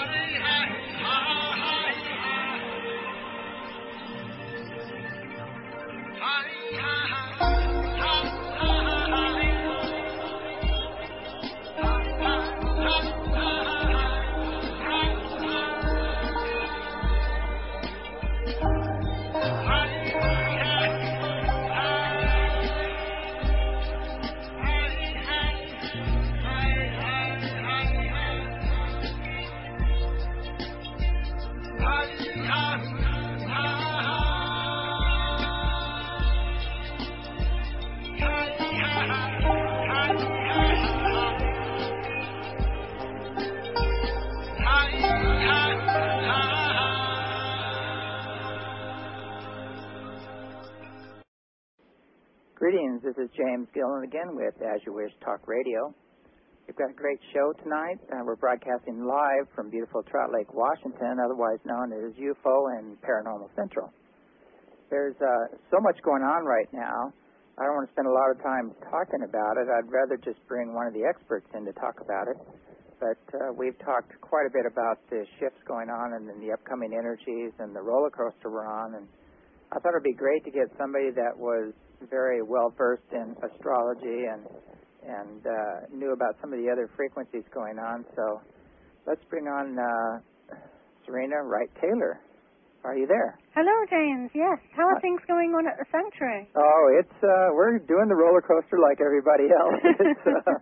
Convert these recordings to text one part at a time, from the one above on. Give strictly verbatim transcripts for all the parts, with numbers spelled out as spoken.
Greetings, this is James Gillen again with As You Wish Talk Radio. We've got a great show tonight. Uh, we're broadcasting live from beautiful Trout Lake, Washington, otherwise known as U F O and Paranormal Central. There's uh, so much going on right now. I don't want to spend a lot of time talking about it. I'd rather just bring one of the experts in to talk about it. But uh, we've talked quite a bit about the shifts going on and then the upcoming energies and the roller coaster we're on. And I thought it would be great to get somebody that was very well versed in astrology and and uh, knew about some of the other frequencies going on. So let's bring on uh, Serena Wright Taylor. Are you there? Hello, James. Yes. How are uh, things going on at the sanctuary? Oh, it's uh, we're doing the roller coaster like everybody else. It's uh,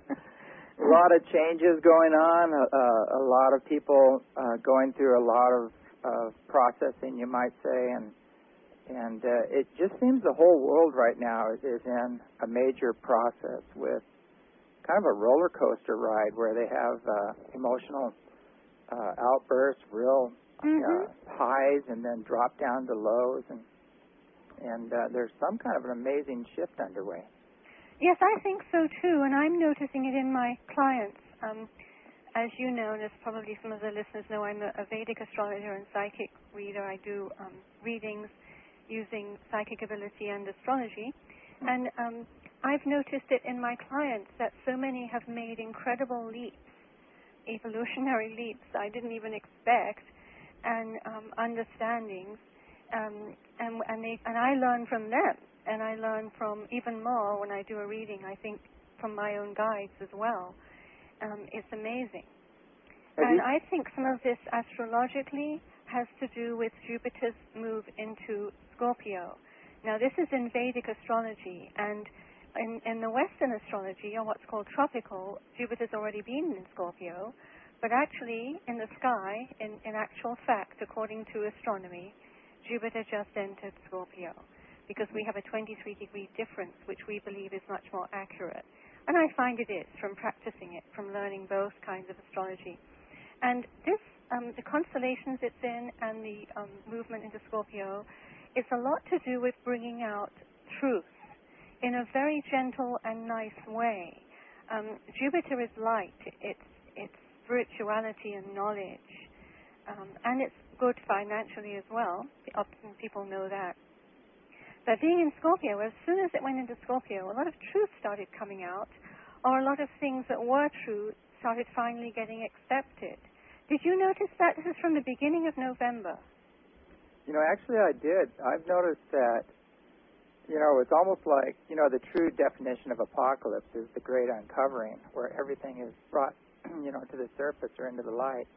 a lot of changes going on. Uh, a lot of people uh, going through a lot of uh, processing, you might say, and. And uh, it just seems the whole world right now is, is in a major process with kind of a roller coaster ride where they have uh, emotional uh, outbursts, real mm-hmm. uh, highs, and then drop down to lows. And, and uh, there's some kind of an amazing shift underway. Yes, I think so too, and I'm noticing it in my clients. Um, as you know, and as probably some of the listeners know, I'm a, a Vedic astrologer and psychic reader. I do um, readings using psychic ability and astrology. And um, I've noticed it in my clients that so many have made incredible leaps, evolutionary leaps I didn't even expect, and um, understandings. Um, and and, they, and I learn from them, and I learn from even more when I do a reading, I think, from my own guides as well. Um, it's amazing. Have and you? I think some of this astrologically has to do with Jupiter's move into Scorpio. Now, this is in Vedic astrology, and in, in the Western astrology, or what's called tropical, Jupiter's already been in Scorpio, but actually, in the sky, in, in actual fact, according to astronomy, Jupiter just entered Scorpio, because we have a twenty-three degree difference, which we believe is much more accurate. And I find it is, from practicing it, from learning both kinds of astrology. And this Um, the constellations it's in and the um, movement into Scorpio, it's a lot to do with bringing out truth in a very gentle and nice way. Um, Jupiter is light. It's, it's spirituality and knowledge. Um, and it's good financially as well. Often people know that. But being in Scorpio, as soon as it went into Scorpio, a lot of truth started coming out, or a lot of things that were true started finally getting accepted. Did you notice that? This is from the beginning of November. You know, actually I did. I've noticed that, you know, it's almost like, you know, the true definition of apocalypse is the great uncovering, where everything is brought, you know, to the surface or into the light.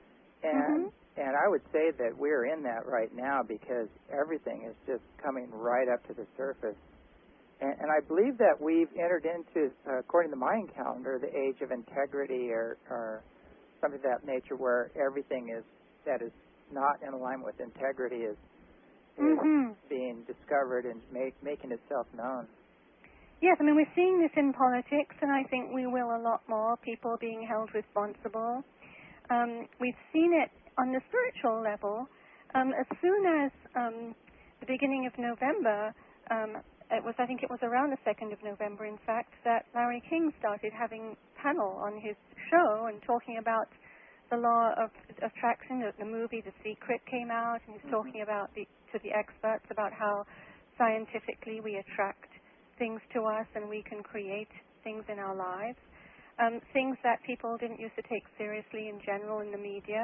And mm-hmm. and I would say that we're in that right now because everything is just coming right up to the surface. And, and I believe that we've entered into, uh, according to the Mayan calendar, the age of integrity or, or something of that nature, where everything is that is not in alignment with integrity is, is mm-hmm. being discovered and make, making itself known. Yes, I mean, we're seeing this in politics, and I think we will a lot more, people being held responsible. Um, we've seen it on the spiritual level. Um, as soon as um, the beginning of November, um, it was, I think it was around the second of November, in fact, that Larry King started having panel on his show and talking about the law of attraction. The, the movie The Secret came out, and he's mm-hmm. talking about the, to the experts about how scientifically we attract things to us and we can create things in our lives. Um, things that people didn't used to take seriously in general in the media,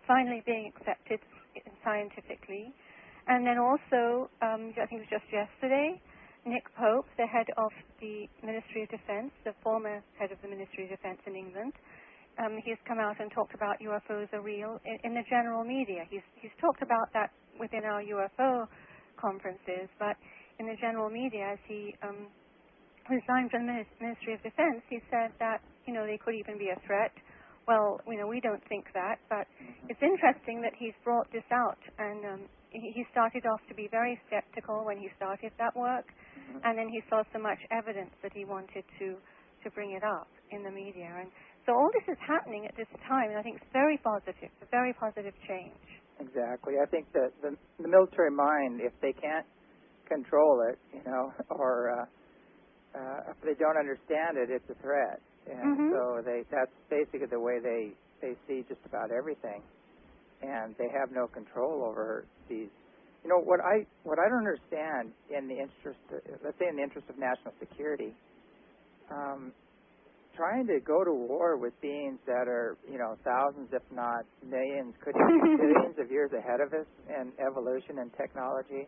finally being accepted scientifically. And then also, um, I think it was just yesterday, Nick Pope, the head of the Ministry of Defense, the former head of the Ministry of Defense in England, um, he's come out and talked about U F Os are real in, in the general media. He's, he's talked about that within our U F O conferences, but in the general media, as he um, resigned from the Ministry of Defense, he said that, you know, they could even be a threat. Well, you know, we don't think that, but it's interesting that he's brought this out, and um, he started off to be very skeptical when he started that work, mm-hmm. and then he saw so much evidence that he wanted to, to bring it up in the media. And so all this is happening at this time, and I think it's very positive, a very positive change. Exactly. I think that the, the military mind, if they can't control it, you know, or uh, uh, if they don't understand it, it's a threat. And mm-hmm. so they that's basically the way they, they see just about everything. And they have no control over these. You know, what I what I don't understand in the interest, let's say in the interest of national security, um, trying to go to war with beings that are, you know, thousands, if not millions, could even be billions of years ahead of us in evolution and technology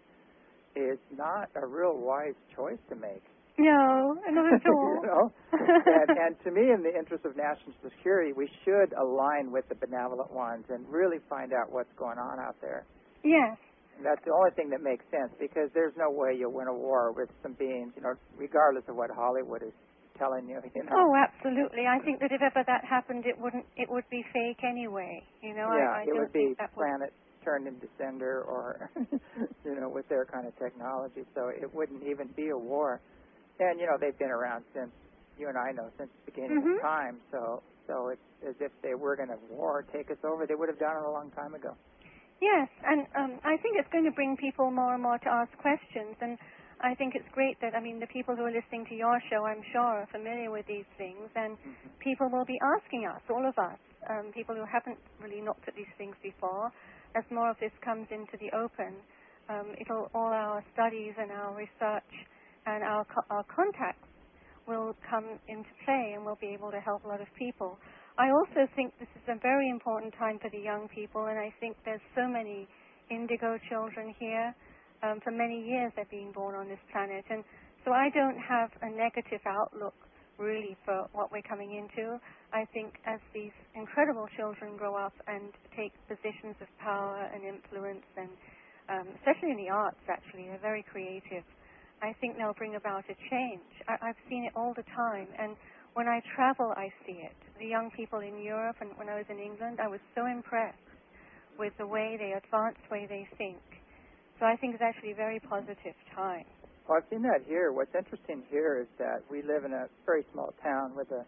is not a real wise choice to make. No, not at all. You know? and, and to me, in the interest of national security, we should align with the benevolent ones and really find out what's going on out there. Yes. And that's the only thing that makes sense, because there's no way you'll win a war with some beings, you know, regardless of what Hollywood is telling you. You know? Oh, absolutely. I think that if ever that happened, it wouldn't. It would be fake anyway. You know. Yeah, I, I it don't would be think that planet would... turned into cinder, or you know, with their kind of technology. So it wouldn't even be a war. And, you know, they've been around since, you and I know, since the beginning mm-hmm. of time. So so it's as if they were going to war, take us over. They would have done it a long time ago. Yes, and um, I think it's going to bring people more and more to ask questions. And I think it's great that, I mean, the people who are listening to your show, I'm sure, are familiar with these things. And mm-hmm. people will be asking us, all of us, um, people who haven't really looked at these things before, as more of this comes into the open, um, it'll all our studies and our research and our, co- our contacts will come into play, and we'll be able to help a lot of people. I also think this is a very important time for the young people, and I think there's so many indigo children here. Um, for many years they're being born on this planet, and so I don't have a negative outlook really for what we're coming into. I think as these incredible children grow up and take positions of power and influence, and um, especially in the arts, actually, they're very creative, I think they'll bring about a change. I, I've seen it all the time, and when I travel, I see it. The young people in Europe, and when I was in England, I was so impressed with the way they advance, the way they think. So I think it's actually a very positive time. Well, I've seen that here. What's interesting here is that we live in a very small town with a,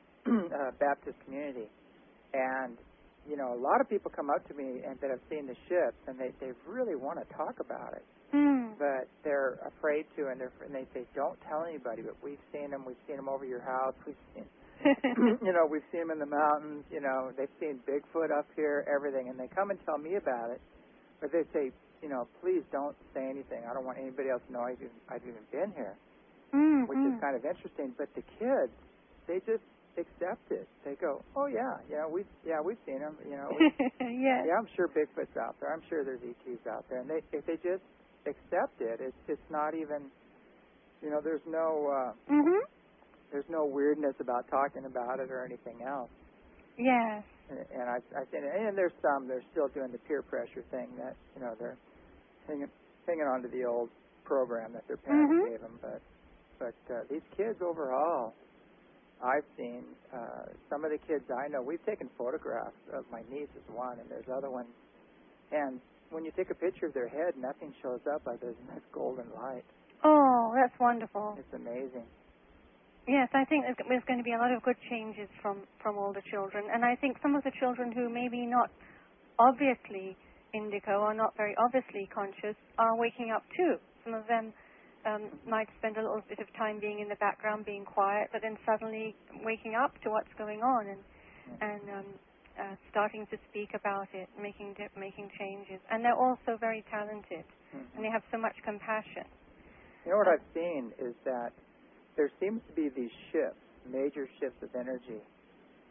a Baptist community, and you know, a lot of people come up to me and that have seen the ships, and they they really want to talk about it. Mm. But they're afraid to, and, they're, and they say, "Don't tell anybody." But we've seen them. We've seen them over your house. We've seen, you know, we've seen them in the mountains. You know, they've seen Bigfoot up here, everything, and they come and tell me about it. But they say, you know, please don't say anything. I don't want anybody else to know I've even, I've even been here, mm-hmm. which is kind of interesting. But the kids, they just accept it. They go, "Oh yeah, yeah, we, yeah, we've seen them. You know, we, yes. yeah, I'm sure Bigfoot's out there. I'm sure there's E Ts out there." And they, if they just accept it, it's it's not even, you know, there's no uh, mm-hmm. there's no weirdness about talking about it or anything else. Yes. And, and I, I think, and there's some they're still doing the peer pressure thing that, you know, they're hanging hanging on to the old program that their parents mm-hmm. gave them. But but uh, these kids overall, I've seen uh, some of the kids I know. We've taken photographs of my niece is one, and there's other ones, and when you take a picture of their head, nothing shows up other than this golden light. Oh, that's wonderful. It's amazing. Yes, I think there's going to be a lot of good changes from, from all the children. And I think some of the children who maybe not obviously indigo or not very obviously conscious are waking up too. Some of them um, might spend a little bit of time being in the background, being quiet, but then suddenly waking up to what's going on and, and um, Uh, starting to speak about it, making di- making changes, and they're also very talented, mm-hmm. and they have so much compassion. You know what I've seen is that there seems to be these shifts, major shifts of energy,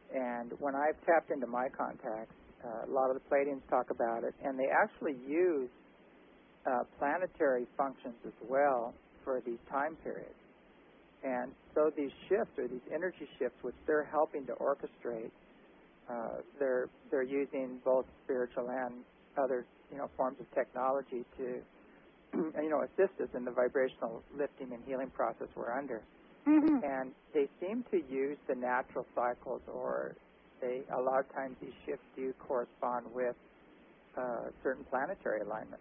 And when I've tapped into my contacts, uh, a lot of the Pleiadians talk about it, and they actually use uh, planetary functions as well for these time periods. And so these shifts, or these energy shifts, which they're helping to orchestrate, uh, they're they're using both spiritual and other you know forms of technology to you know assist us in the vibrational lifting and healing process we're under. Mm-hmm. And they seem to use the natural cycles, or they a lot of times these shifts do correspond with uh, certain planetary alignments.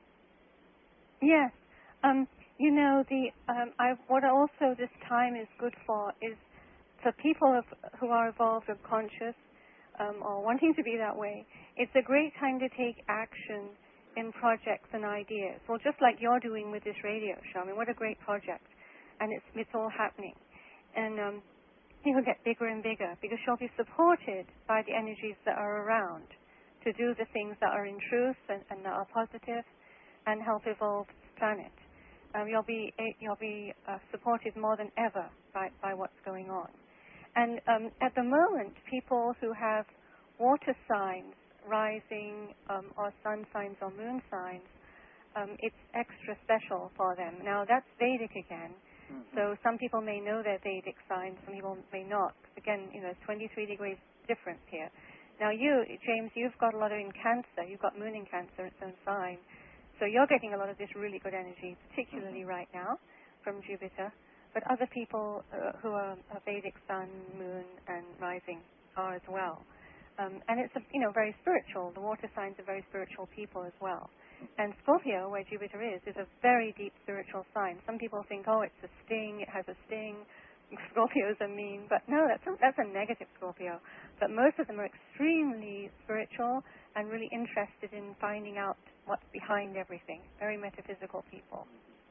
Yes. Um, you know, the um, I, what also this time is good for is for people of, who are evolved or conscious um, or wanting to be that way. It's a great time to take action in projects and ideas. Well, just like you're doing with this radio show. I mean, what a great project. And it's, it's all happening. And um, it'll get bigger and bigger because you'll be supported by the energies that are around to do the things that are in truth and, and that are positive and help evolve this planet. Um, you'll be you'll be uh, supported more than ever by, by what's going on. And um, at the moment, people who have water signs rising um, or sun signs or moon signs, um, it's extra special for them. Now, that's Vedic again. Mm-hmm. So some people may know their Vedic signs, some people may not. Again, you know, it's twenty-three degrees difference here. Now, you, James, you've got a lot of in Cancer. You've got moon in Cancer, its own sign. So you're getting a lot of this really good energy, particularly mm-hmm. right now from Jupiter. But other people uh, who are a Vedic sun, moon, and rising are as well. Um, and it's, a, you know, very spiritual. The water signs are very spiritual people as well. And Scorpio, where Jupiter is, is a very deep spiritual sign. Some people think, oh, it's a sting, it has a sting. Scorpios are mean. But no, that's a, that's a negative Scorpio. But most of them are extremely spiritual and really interested in finding out what's behind everything. Very metaphysical people.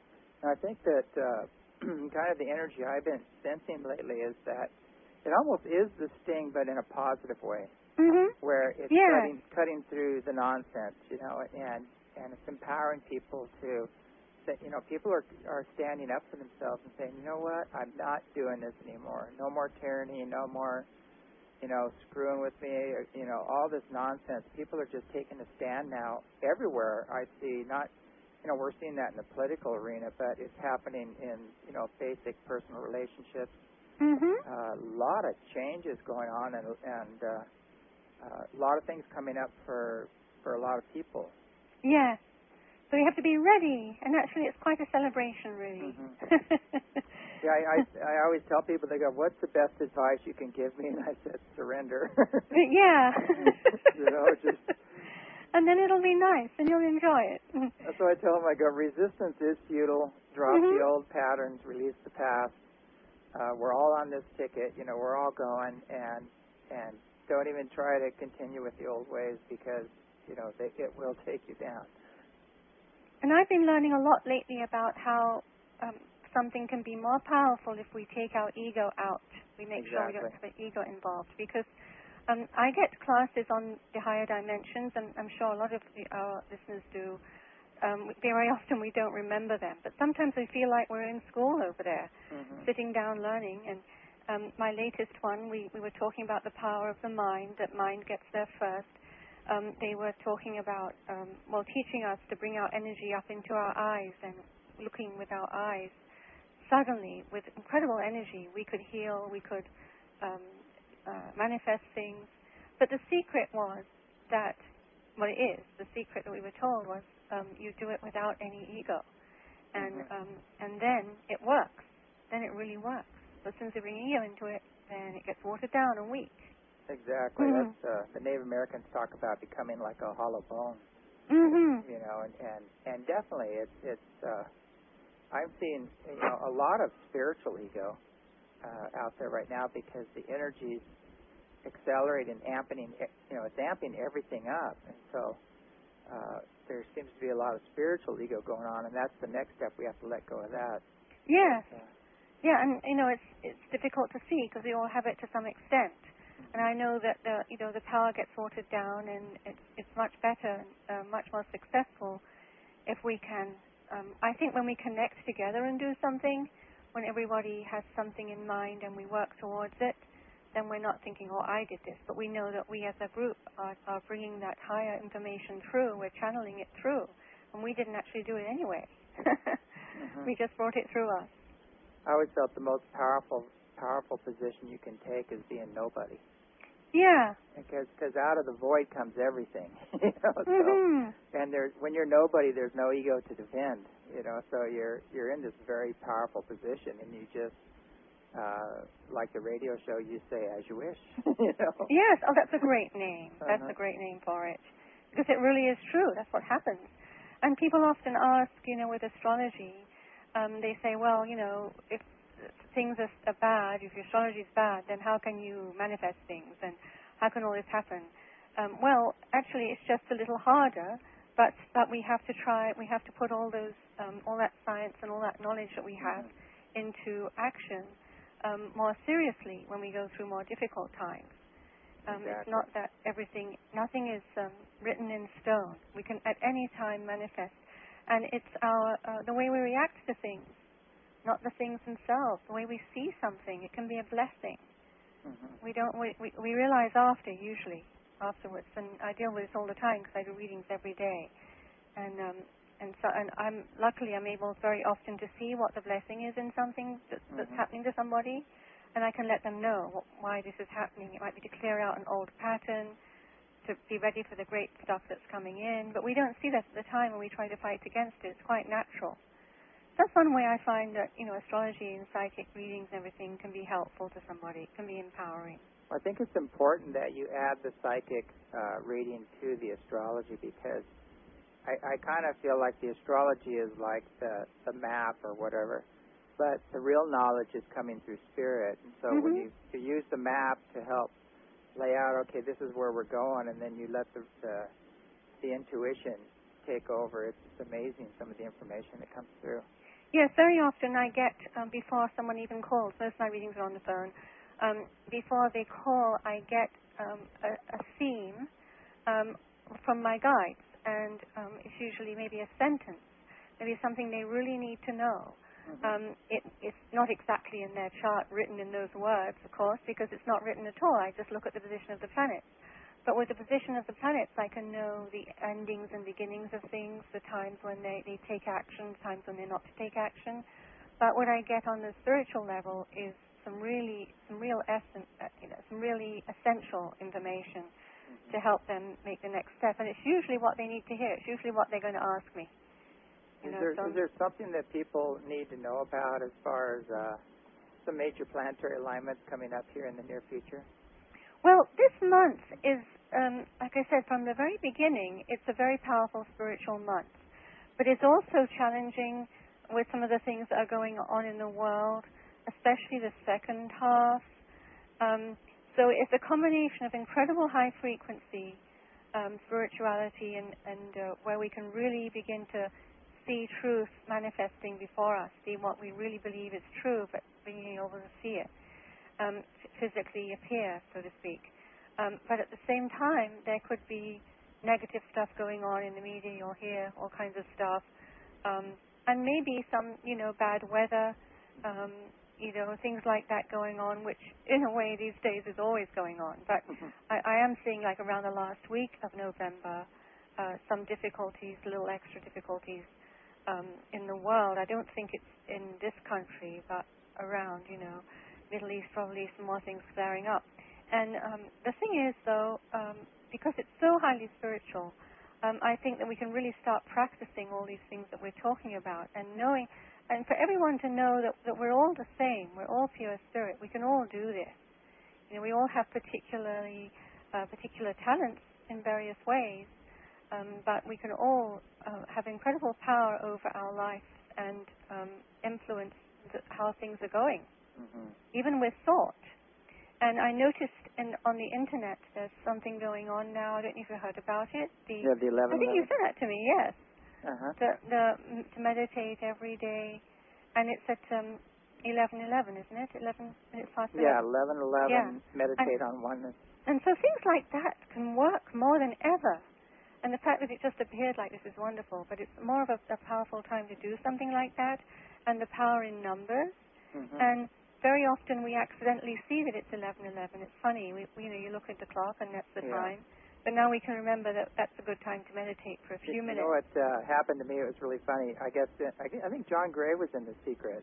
I think that uh, kind of the energy I've been sensing lately is that it almost is the sting, but in a positive way, mm-hmm. where it's yeah. cutting, cutting through the nonsense, you know, and, and it's empowering people to, that, you know, people are, are standing up for themselves and saying, you know what, I'm not doing this anymore. No more tyranny, no more, you know, screwing with me, or, you know, all this nonsense. People are just taking a stand now everywhere. I see, not, you know, we're seeing that in the political arena, but it's happening in, you know, basic personal relationships. Mm-hmm. Uh, a lot of changes going on, and, and uh, uh, a lot of things coming up for for a lot of people. Yes. So you have to be ready, and actually it's quite a celebration, really. Mm-hmm. Yeah, I, I I always tell people, they go, what's the best advice you can give me? And I said, surrender. Yeah. You know, just... And then it'll be nice, and you'll enjoy it. That's what I tell them. I go, resistance is futile. Drop mm-hmm. the old patterns, release the past. Uh, we're all on this ticket. You know, we're all going, and and don't even try to continue with the old ways because, you know, they, it will take you down. And I've been learning a lot lately about how um, something can be more powerful if we take our ego out. We make Exactly. sure we don't have an ego involved. Because um, I get classes on the higher dimensions, and I'm sure a lot of the, our listeners do. Um, very often we don't remember them. But sometimes we feel like we're in school over there, mm-hmm. sitting down learning. And um, my latest one, we, we were talking about the power of the mind, that mind gets there first. Um, they were talking about, um, well, teaching us to bring our energy up into our eyes and looking with our eyes. Suddenly, with incredible energy, we could heal, we could um, uh, manifest things. But the secret was that, well, it is, the secret that we were told was um, you do it without any ego. And mm-hmm. um, and then it works. Then it really works. But as soon as you bring ego into it, then it gets watered down and weak. Exactly. Mm-hmm. That's uh, the Native Americans talk about becoming like a hollow bone. Mm-hmm. You know, and, and, and definitely it's it's uh, I'm seeing, you know, a lot of spiritual ego uh, out there right now because the energy's accelerating, amping, you know, it's amping everything up, and so uh, there seems to be a lot of spiritual ego going on, and that's the next step. We have to let go of that. Yes. But, uh, yeah, and you know, it's it's difficult to see because we all have it to some extent. And I know that the you know the power gets watered down, and it's it's much better, uh, much more successful if we can. Um, I think when we connect together and do something, when everybody has something in mind and we work towards it, then we're not thinking, oh, I did this. But we know that we as a group are, are bringing that higher information through. We're channeling it through. And we didn't actually do it anyway. mm-hmm. We just brought it through us. I always felt the most powerful powerful position you can take is being nobody. Yeah. Because cause out of the void comes everything. you know. Mm-hmm. So, and there's, when you're nobody, there's no ego to defend. You know. So you're you're in this very powerful position, and you just, uh, like the radio show, you say as you wish. you know. Yes. Oh, that's a great name. That's uh-huh. a great name for it. Because it really is true. That's what happens. And people often ask, you know, with astrology, um, they say, well, you know, if things are, are bad, if your astrology is bad, then how can you manifest things, and how can all this happen? Um, well, actually, it's just a little harder, but but we have to try. We have to put all those, um, all that science and all that knowledge that we have mm-hmm. into action um, more seriously when we go through more difficult times. Um, exactly. It's not that everything, nothing is um, written in stone. We can at any time manifest, and it's our uh, the way we react to things. Not the things themselves. The way we see something, it can be a blessing. Mm-hmm. We don't. We, we we realize after, usually afterwards, and I deal with this all the time because I do readings every day, and um, and so and I'm luckily I'm able very often to see what the blessing is in something that, that's mm-hmm. happening to somebody, and I can let them know what, why this is happening. It might be to clear out an old pattern, to be ready for the great stuff that's coming in, but we don't see that at the time when we try to fight against it. It's quite natural. That's one way I find that, you know, astrology and psychic readings and everything can be helpful to somebody. It can be empowering. I think it's important that you add the psychic uh, reading to the astrology, because I, I kind of feel like the astrology is like the, the map or whatever, but the real knowledge is coming through spirit. And so mm-hmm. when you, you use the map to help lay out, okay, this is where we're going, and then you let the the, the intuition take over, it's, it's amazing some of the information that comes through. Yes, very often I get, um, before someone even calls, most of my readings are on the phone, um, before they call, I get um, a, a theme um, from my guides, and um, it's usually maybe a sentence, maybe something they really need to know. Mm-hmm. Um, it, it's not exactly in their chart written in those words, of course, because it's not written at all. I just look at the position of the planets. But with the position of the planets, I can know the endings and beginnings of things, the times when they, they take action, times when they're not to take action. But what I get on the spiritual level is some really, some real essence, uh, you know, some really essential information mm-hmm. to help them make the next step. And it's usually what they need to hear. It's usually what they're going to ask me. Is You know, there so is there something that people need to know about as far as uh, some major planetary alignments coming up here in the near future? Well, this month is, um, like I said, from the very beginning, it's a very powerful spiritual month. But it's also challenging with some of the things that are going on in the world, especially the second half. Um, so it's a combination of incredible high frequency um, spirituality and, and uh, where we can really begin to see truth manifesting before us, see what we really believe is true, but being able to see it. Um, physically appear, so to speak. Um, but at the same time, there could be negative stuff going on in the media. You'll hear all kinds of stuff. Um, and maybe some, you know, bad weather, um, you know, things like that going on, which in a way these days is always going on. But mm-hmm. I, I am seeing, like around the last week of November, uh, some difficulties, little extra difficulties um, in the world. I don't think it's in this country, but around, you know, Middle East, probably some more things flaring up. And um, the thing is, though, um, because it's so highly spiritual, um, I think that we can really start practicing all these things that we're talking about and knowing, and for everyone to know that, that we're all the same, we're all pure spirit, we can all do this. You know, we all have particularly uh, particular talents in various ways, um, but we can all uh, have incredible power over our life and um, influence th- how things are going. Mm-hmm. Even with thought. And I noticed in, on the internet there's something going on now. I don't know if you heard about it. The, yeah, the eleven. I think you sent that to me, yes. Uh-huh. The, the, to meditate every day. And it's at um, eleven eleven, isn't it? eleven minutes past eleven. Yeah, eleven eleven, yeah. meditate and, on oneness. And so things like that can work more than ever. And the fact that it just appeared like this is wonderful. But it's more of a, a powerful time to do something like that. And the power in numbers. Mm-hmm. And very often we accidentally see that it's eleven eleven. It's funny. We, you know, you look at the clock and that's the yeah. time. But now we can remember that that's a good time to meditate for a few you minutes. You know what uh, happened to me? It was really funny. I guess uh, I, I think John Gray was in The Secret,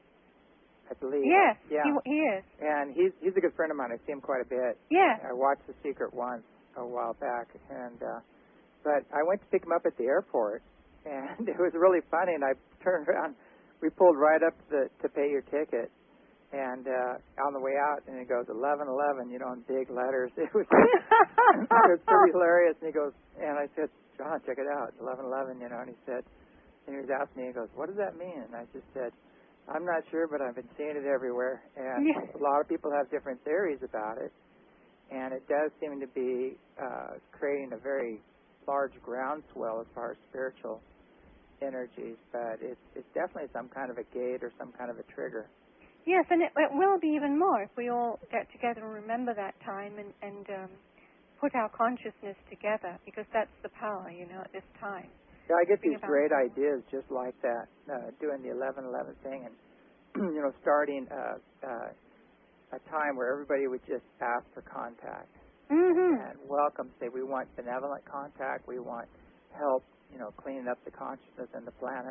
I believe. Yes, yeah. he, he is. And he's he's a good friend of mine. I see him quite a bit. Yes. I watched The Secret once a while back, and uh, but I went to pick him up at the airport, and it was really funny. And I turned around. We pulled right up the, to pay your ticket. And uh, on the way out, and it goes eleven eleven, you know, in big letters. It was it was pretty hilarious. And he goes, and I said, John, check it out, eleven eleven, you know. And he said, and he was asking me, he goes, what does that mean? And I just said, I'm not sure, but I've been seeing it everywhere. And yes. a lot of people have different theories about it. And it does seem to be uh, creating a very large groundswell as far as spiritual energies. But it's it's definitely some kind of a gate or some kind of a trigger. Yes, and it, it will be even more if we all get together and remember that time and, and um, put our consciousness together, because that's the power, you know, at this time. Yeah, I get Think these great them. ideas just like that, uh, doing the eleven eleven thing and, you know, starting uh, uh, a time where everybody would just ask for contact mm-hmm. and welcome, say we want benevolent contact, we want help, you know, cleaning up the consciousness and the planet.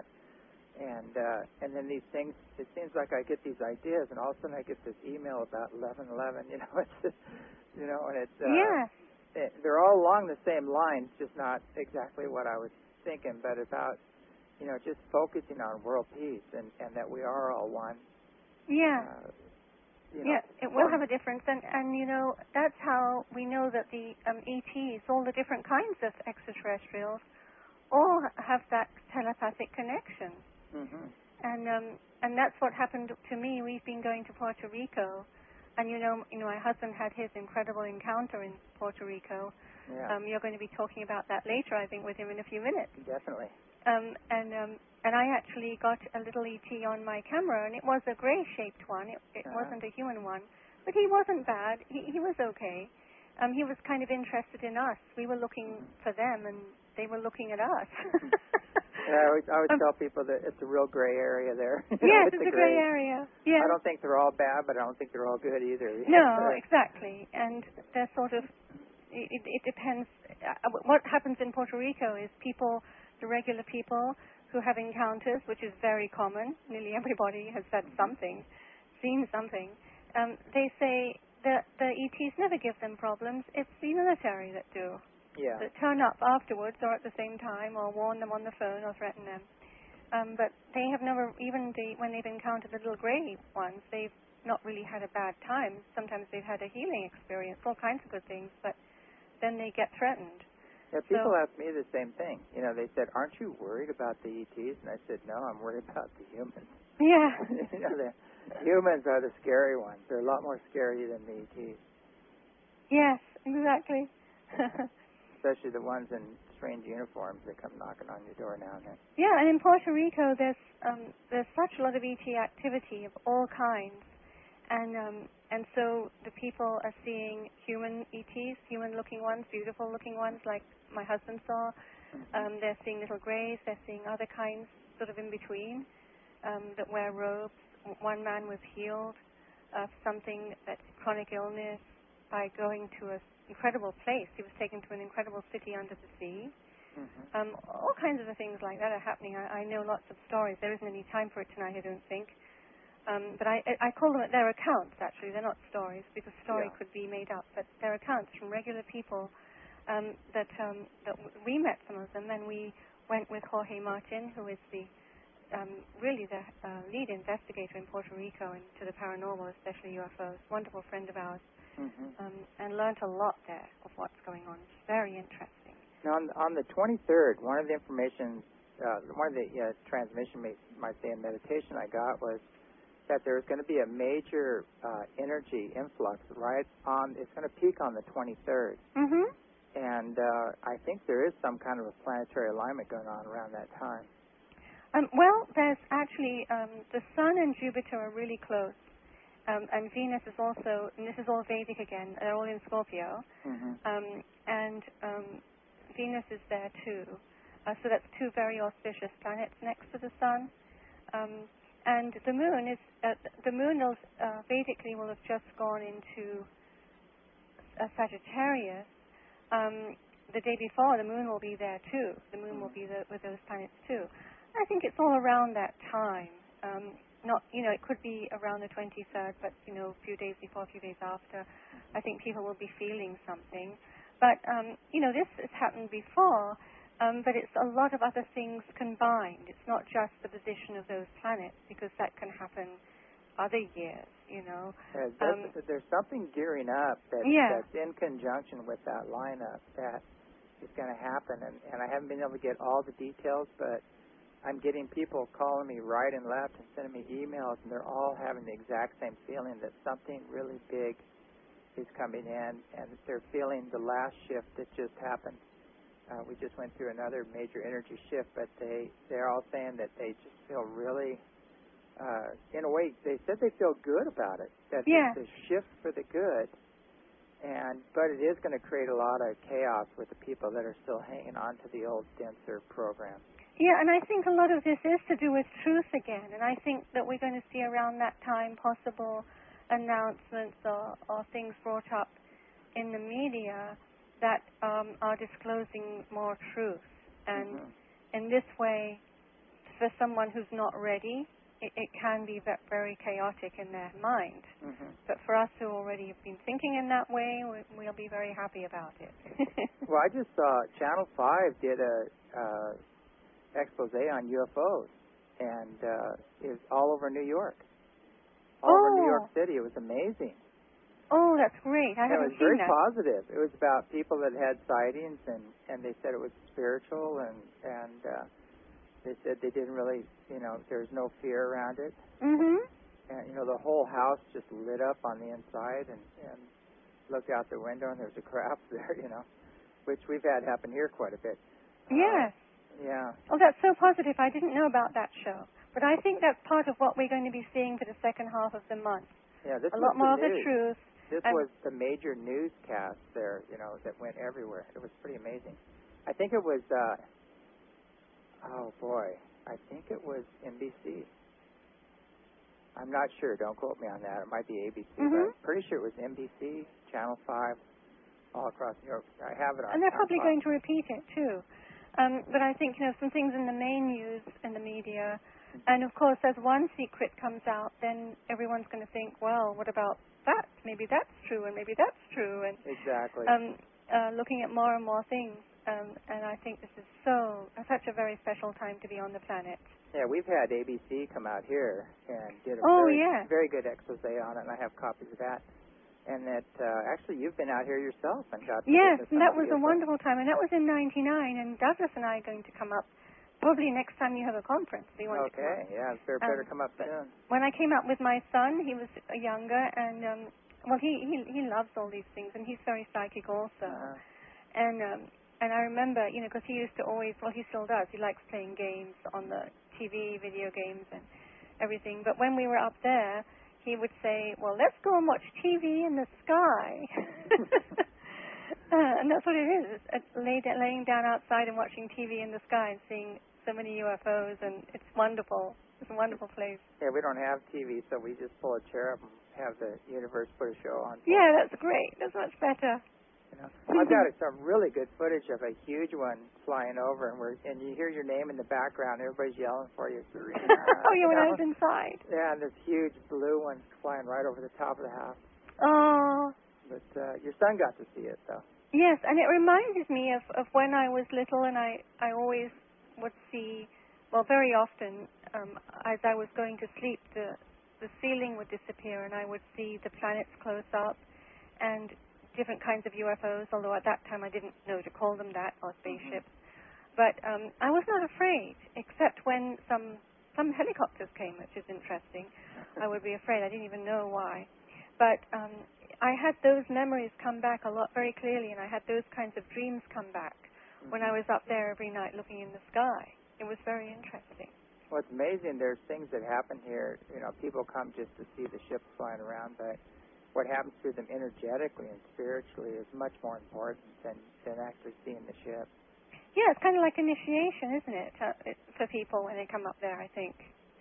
And uh, and then these things, it seems like I get these ideas, and all of a sudden I get this email about eleven eleven. You know, it's just, you know, and it's uh, yeah. it, they're all along the same lines, just not exactly what I was thinking, but about, you know, just focusing on world peace and, and that we are all one. Yeah. Uh, you know, yeah, it will have a difference, and and you know that's how we know that the um, E Ts, all the different kinds of extraterrestrials, all have that telepathic connection. Mm-hmm. And um, and that's what happened to me. We've been going to Puerto Rico, and you know, you know, my husband had his incredible encounter in Puerto Rico. Yeah. Um, you're going to be talking about that later, I think, with him in a few minutes. Definitely. Um, and um, and I actually got a little E T on my camera, and it was a gray-shaped one. It, it uh-huh. wasn't a human one, but he wasn't bad. He he was okay. Um, he was kind of interested in us. We were looking mm-hmm. for them, and they were looking at us. Yeah, I always, I always um, tell people that it's a real gray area there. Yes, it's, it's a gray, gray area. Yeah. I don't think they're all bad, but I don't think they're all good either. No, exactly. And they're sort of, it, it depends. Uh, what happens in Puerto Rico is people, the regular people who have encounters, which is very common, nearly everybody has said something, seen something, um, they say that the E Ts never give them problems. It's the military that do. Yeah. That turn up afterwards or at the same time or warn them on the phone or threaten them. Um, but they have never, even the, when they've encountered the little grey ones, they've not really had a bad time. Sometimes they've had a healing experience, all kinds of good things, but then they get threatened. Yeah, people so, ask me the same thing. You know, they said, aren't you worried about the E Ts? And I said, no, I'm worried about the humans. Yeah. You know, the humans are the scary ones. They're a lot more scary than the E Ts. Yes, exactly. Especially the ones in strange uniforms that come knocking on your door now and then. Yeah, and in Puerto Rico, there's um, there's such a lot of E T activity of all kinds, and um, and so the people are seeing human E Ts, human-looking ones, beautiful-looking ones, like my husband saw. Mm-hmm. Um, they're seeing little greys. They're seeing other kinds, sort of in between, um, that wear robes. One man was healed of something, that chronic illness, by going to an incredible place. He was taken to an incredible city under the sea. Mm-hmm. Um, all kinds of things like that are happening. I, I know lots of stories. There isn't any time for it tonight, I don't think. Um, but I, I call them, they're accounts, actually. They're not stories, because a story Yeah. could be made up. But they're accounts from regular people um, that, um, that we met some of them, and we went with Jorge Martin, who is the um, really the uh, lead investigator in Puerto Rico and to the paranormal, especially U F Os. Wonderful friend of ours. Mm-hmm. Um, and learned a lot there of what's going on. It's very interesting. Now, on, on the twenty-third, one of the information, uh, one of the uh, transmission, may, might say, in meditation I got was that there's going to be a major uh, energy influx right on, it's going to peak on the twenty-third. Mm-hmm. And uh, I think there is some kind of a planetary alignment going on around that time. Um, well, there's actually, um, the Sun and Jupiter are really close. Um, and Venus is also, and this is all Vedic again, they're all in Scorpio. Mm-hmm. Um, and um, Venus is there too. Uh, so that's two very auspicious planets next to the Sun. Um, and the moon is uh, the moon will, uh, Vedically will have just gone into a Sagittarius. Um, the day before, the moon will be there too. The moon will be the, with those planets too. I think it's all around that time. Um, not, you know, it could be around the twenty-third, but, you know, a few days before, a few days after. I think people will be feeling something. But, um, you know, this has happened before, um, but it's a lot of other things combined. It's not just the position of those planets, because that can happen other years, you know. Yeah, um, there's something gearing up that, yeah. that's in conjunction with that lineup that is going to happen. And, and I haven't been able to get all the details, but I'm getting people calling me right and left and sending me emails, and they're all having the exact same feeling that something really big is coming in, and they're feeling the last shift that just happened. Uh, we just went through another major energy shift, but they, they're all saying that they just feel really... Uh, in a way, they said they feel good about it. That yeah. it's a shift for the good, and but it is going to create a lot of chaos with the people that are still hanging on to the old denser program. Yeah, and I think a lot of this is to do with truth again, and I think that we're going to see around that time possible announcements or, or things brought up in the media that um, are disclosing more truth. And mm-hmm. in this way, for someone who's not ready, It, it can be very chaotic in their mind. Mm-hmm. But for us who already have been thinking in that way, we, we'll be very happy about it. Well, I just saw Channel five did a uh, expose on U F Os, and uh, it was all over New York. All oh. over New York City. It was amazing. Oh, that's great. I and haven't seen that. It was very that. positive. It was about people that had sightings, and, and they said it was spiritual, and, and uh, they said they didn't really, you know, there was no fear around it. Mm-hmm. And, you know, the whole house just lit up on the inside, and, and looked out the window, and there was a craft there, you know, which we've had happen here quite a bit. Yes. Uh, yeah. Oh, that's so positive. I didn't know about that show. But I think that's part of what we're going to be seeing for the second half of the month. Yeah, this a was lot more the of the truth. This was the major newscast there, you know, that went everywhere. It was pretty amazing. I think it was... Uh, Oh, boy. I think it was N B C. I'm not sure. Don't quote me on that. It might be A B C, mm-hmm. but I'm pretty sure it was N B C, Channel five, all across New York. I have it on. And they're probably five. going to repeat it, too. Um, but I think, you know, some things in the main news, in the media, mm-hmm. and, of course, as one secret comes out, then everyone's going to think, well, what about that? Maybe that's true, and maybe that's true. And Exactly. Um, uh, looking at more and more things. Um, and I think this is so such a very special time to be on the planet. Yeah, we've had A B C come out here and did a oh, very, yeah. very good expose on it, and I have copies of that. And that uh, actually you've been out here yourself and got to yes, and that was a fun. wonderful time, and that was in ninety-nine. And Douglas and I are going to come up probably next time you have a conference. We want okay, to come yeah, better, um, better come up soon. When I came up with my son, he was younger, and um, well, he, he he loves all these things, and he's very psychic also. Uh-huh. And um, and I remember, you know, because he used to always, well, he still does. He likes playing games on the T V, video games, and everything. But when we were up there, he would say, "Well, let's go and watch T V in the sky." uh, and that's what it is. It's, it's lay, laying down outside and watching T V in the sky and seeing so many U F Os, and it's wonderful. It's a wonderful place. Yeah, we don't have T V, so we just pull a chair up and have the universe put a show on. Yeah, that's great. That's much better. You know, I've got some really good footage of a huge one flying over, and we're and you hear your name in the background. Everybody's yelling for you. Serena, oh, yeah, when know? I was inside. Yeah, and this huge blue one flying right over the top of the house. Oh. But uh, your son got to see it, though. Yes, and it reminded me of, of when I was little, and I, I always would see, well, very often, um, as I was going to sleep, the the ceiling would disappear, and I would see the planets close up, and different kinds of U F Os, although at that time I didn't know to call them that, or spaceships. Mm-hmm. But um, I was not afraid, except when some some helicopters came, which is interesting. I would be afraid. I didn't even know why. But um, I had those memories come back a lot very clearly, and I had those kinds of dreams come back mm-hmm. when I was up there every night looking in the sky. It was very interesting. Well, it's amazing. There's things that happen here. You know, people come just to see the ships flying around, but what happens to them energetically and spiritually is much more important than, than actually seeing the ship. Yeah, it's kind of like initiation, isn't it, uh, it, for people when they come up there, I think.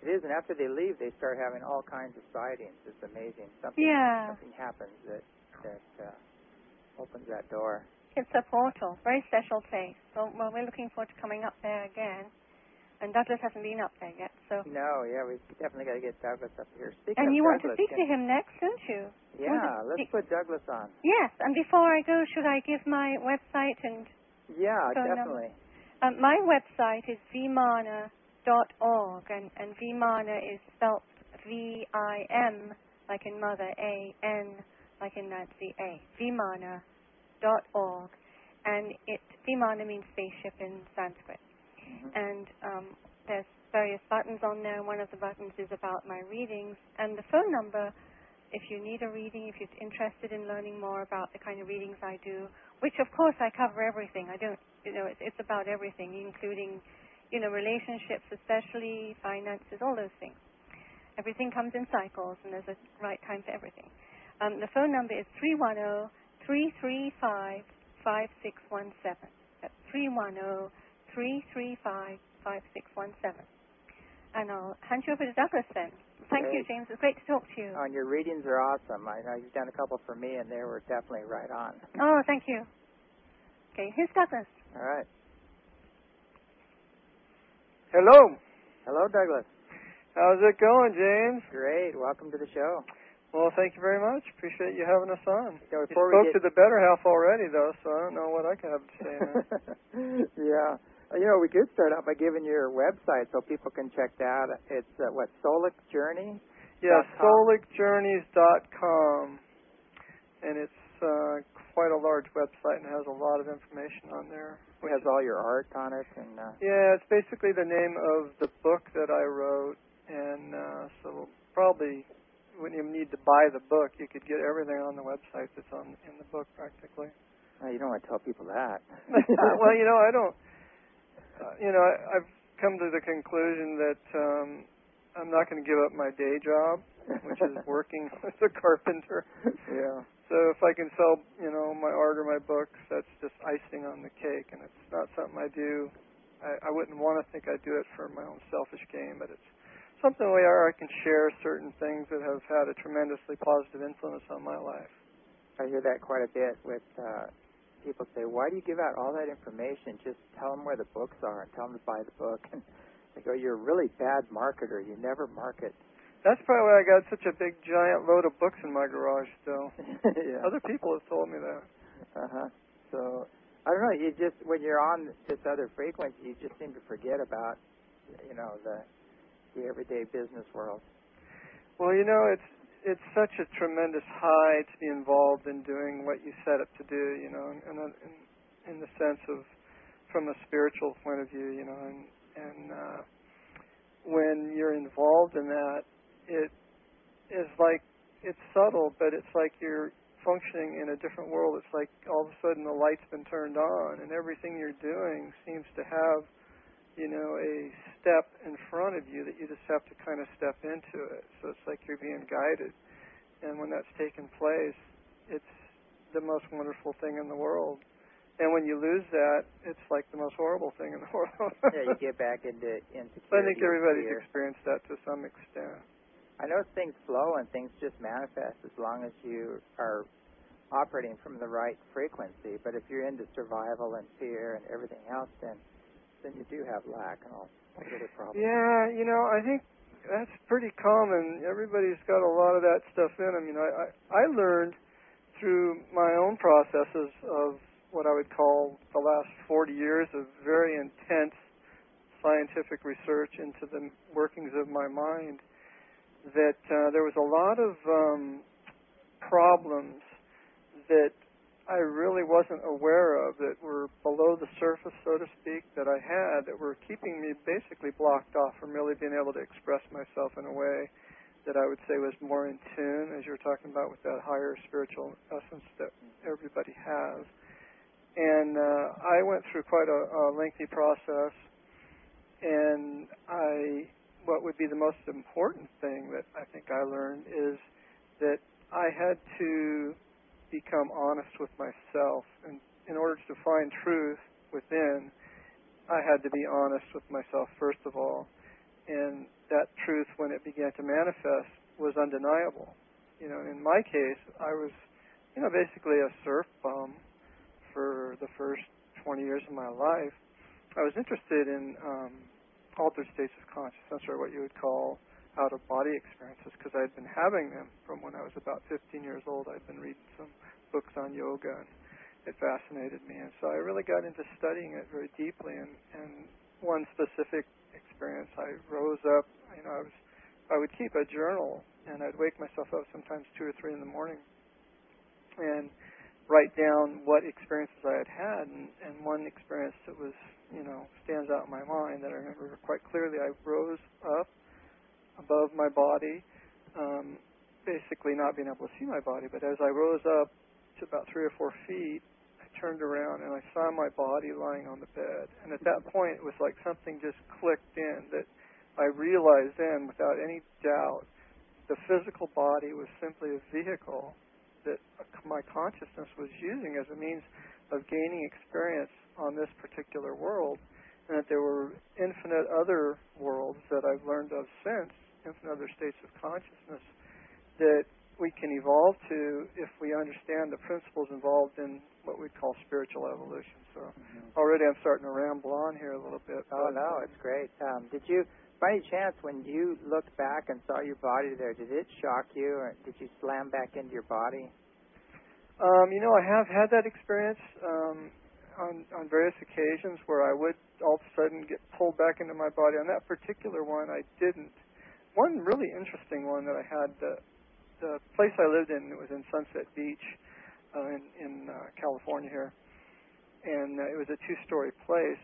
It is, and after they leave, they start having all kinds of sightings. It's amazing. Something, Yeah. something happens that that uh, opens that door. It's a portal, very special place. So, well, we're looking forward to coming up there again. And Douglas hasn't been up there yet, so. No, yeah, we definitely got to get Douglas up here. Speaking and of you Douglas, want to speak can, to him next, don't you? Yeah, let's speak? put Douglas on. Yes, and before I go, should I give my website and Yeah, phone definitely. number? Um, my website is vimana dot org, and, and Vimana is spelt V I M, like in mother, A N, like in Nancy, A. Vimana dot org. And it Vimana means spaceship in Sanskrit. Mm-hmm. And um, there's various buttons on there. One of the buttons is about my readings. And the phone number, if you need a reading, if you're interested in learning more about the kind of readings I do, which, of course, I cover everything. I don't, you know, it's, it's about everything, including, you know, relationships, especially finances, all those things. Everything comes in cycles, and there's a right time for everything. Um, the phone number is three one zero, three three five, five six one seven. That's three one zero, three three five, five six one seven. And I'll hand you over to Douglas then. Thank Great. you, James. It's great to talk to you. Oh, and your readings are awesome. I know you've done a couple for me, and they were definitely right on. Oh, thank you. Okay, here's Douglas. All right. Hello. Hello, Douglas. How's it going, James? Great. Welcome to the show. Well, thank you very much. Appreciate you having us on. So You before spoke we get... to the better half already, though, so I don't know what I can have to say now. Yeah. You know, we could start out by giving your website so people can check that. It's, uh, what, Soulic Journey? Yeah, soulic journeys dot com. And it's uh, quite a large website and has a lot of information on there. It has all your art on it. and uh... Yeah, it's basically the name of the book that I wrote, and uh, so probably when you need to buy the book, you could get everything on the website that's on in the book practically. Oh, you don't want to tell people that. Well, you know, I don't. Uh, you know, I, I've come to the conclusion that um, I'm not going to give up my day job, which is working as a carpenter. Yeah. So if I can sell, you know, my art or my books, that's just icing on the cake, and it's not something I do. I, I wouldn't want to think I do it for my own selfish gain, but it's something where I can share certain things that have had a tremendously positive influence on my life. I hear that quite a bit with uh, people say, why do you give out all that information? Just tell them where the books are and tell them to buy the book. And they go, you're a really bad marketer. You never market. That's probably why I got such a big, giant load of books in my garage still. Yeah. Other people have told me that. Uh-huh. So, I don't know, you just, when you're on this other frequency, you just seem to forget about, you know, the the everyday business world. Well, you know, it's it's such a tremendous high to be involved in doing what you set up to do, you know, in, in, in the sense of, from a spiritual point of view, you know, and, and uh, when you're involved in that, it is like, it's subtle, but it's like you're functioning in a different world. It's like all of a sudden the light's been turned on and everything you're doing seems to have, you know, a step in front of you that you just have to kind of step into it. So it's like you're being guided. And when that's taken place, it's the most wonderful thing in the world. And when you lose that, it's like the most horrible thing in the world. Yeah, you get back into insecurity. I think everybody's fear. experienced that to some extent. I know things flow and things just manifest as long as you are operating from the right frequency. But if you're into survival and fear and everything else, then then you do have lack and all other problems. Yeah, you know, I think that's pretty common. Everybody's got a lot of that stuff in them. You know, I, I learned through my own processes of what I would call the last forty years of very intense scientific research into the workings of my mind that uh, there was a lot of um, problems that I really wasn't aware of that were below the surface, so to speak, that I had that were keeping me basically blocked off from really being able to express myself in a way that I would say was more in tune, as you're talking about, with that higher spiritual essence that everybody has. And uh, I went through quite a, a lengthy process, and I, what would be the most important thing that I think I learned is that I had to become honest with myself, and in order to find truth within, I had to be honest with myself first of all, and that truth, when it began to manifest, was undeniable. You know, in my case, I was, you know, basically a surf bum for the first twenty years of my life. I was interested in um, altered states of consciousness, or what you would call out-of-body experiences, because I'd been having them from when I was about fifteen years old. I'd been reading some books on yoga, and it fascinated me. And so I really got into studying it very deeply. And, and one specific experience, I rose up, you know, I was, I would keep a journal, and I'd wake myself up sometimes two or three in the morning and write down what experiences I had had. And, and one experience that was, you know, stands out in my mind that I remember quite clearly. I rose up above my body, um, basically not being able to see my body, but as I rose up to about three or four feet, I turned around and I saw my body lying on the bed. And at that point, it was like something just clicked in, that I realized then, without any doubt, the physical body was simply a vehicle that my consciousness was using as a means of gaining experience on this particular world, and that there were infinite other worlds that I've learned of since, infinite other states of consciousness that we can evolve to if we understand the principles involved in what we call spiritual evolution. So mm-hmm. already I'm starting to ramble on here a little bit. Oh, no, it's great. Um, did you, by any chance, when you looked back and saw your body there, did it shock you, or did you slam back into your body? Um, you know, I have had that experience um, on, on various occasions where I would all of a sudden get pulled back into my body. On that particular one, I didn't. One really interesting one that I had, uh, the place I lived in, it was in Sunset Beach uh, in, in uh, California here, and uh, it was a two-story place.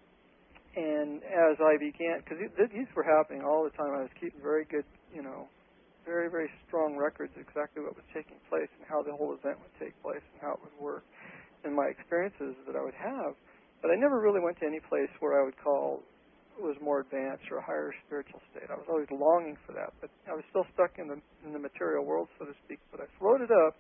And as I began, because these were happening all the time, I was keeping very good, you know, very, very strong records of exactly what was taking place and how the whole event would take place and how it would work, and my experiences that I would have. But I never really went to any place where I would call was more advanced or a higher spiritual state. I was always longing for that, but I was still stuck in the in the material world, so to speak. But I floated up,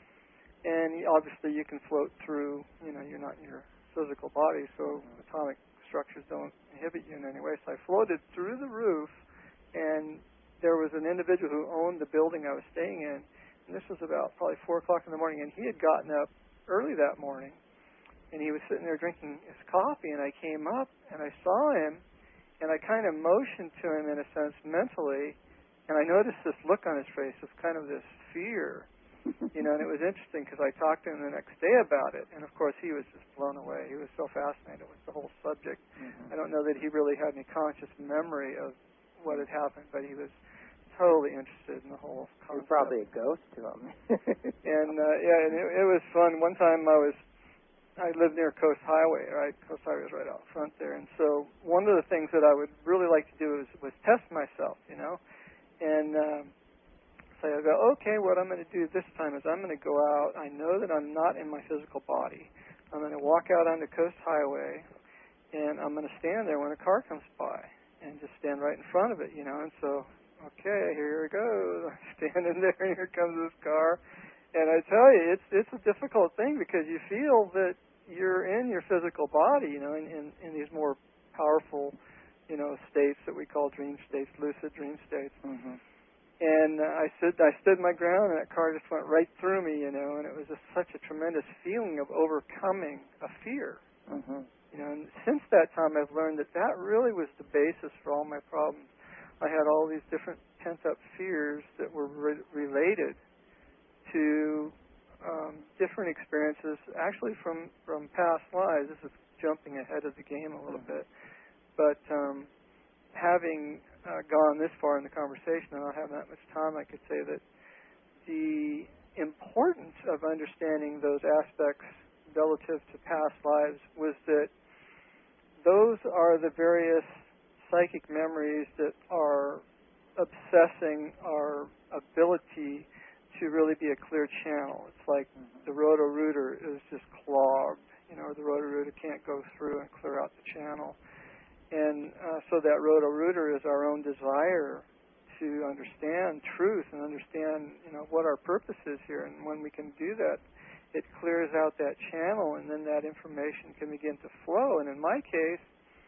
and obviously you can float through, you know, you're not in your physical body, so atomic structures don't inhibit you in any way. So I floated through the roof, and there was an individual who owned the building I was staying in, and this was about probably four o'clock in the morning, and he had gotten up early that morning, and he was sitting there drinking his coffee, and I came up, and I saw him, and I kind of motioned to him, in a sense, mentally, and I noticed this look on his face of kind of this fear, you know, and it was interesting because I talked to him the next day about it, and of course he was just blown away. He was so fascinated with the whole subject. Mm-hmm. I don't know that he really had any conscious memory of what had happened, but he was totally interested in the whole concept. You're probably a ghost to him. and, uh, yeah, and it, it was fun. One time I was I lived near Coast Highway, right? Coast Highway was right out front there. And so one of the things that I would really like to do is was test myself, you know. And um, so I go, okay, what I'm going to do this time is I'm going to go out. I know that I'm not in my physical body. I'm going to walk out onto Coast Highway, and I'm going to stand there when a car comes by and just stand right in front of it, you know. And so, okay, here it goes. I'm standing there, and here comes this car. And I tell you, it's it's a difficult thing because you feel that you're in your physical body, you know, in, in, in these more powerful, you know, states that we call dream states, lucid dream states. Mm-hmm. And uh, I stood I stood my ground, and that car just went right through me, you know, and it was just such a tremendous feeling of overcoming a fear. Mm-hmm. You know, and since that time, I've learned that that really was the basis for all my problems. I had all these different pent-up fears that were re- related to um, different experiences, actually from, from past lives. This is jumping ahead of the game a little bit. But um, having uh, gone this far in the conversation, and I don't have that much time, I could say that the importance of understanding those aspects relative to past lives was that those are the various psychic memories that are obsessing our ability to really be a clear channel. It's like mm-hmm. the roto-rooter is just clogged, you know, or the roto-rooter can't go through and clear out the channel. And uh, so that roto-rooter is our own desire to understand truth and understand, you know, what our purpose is here. And when we can do that, it clears out that channel, and then that information can begin to flow. And in my case,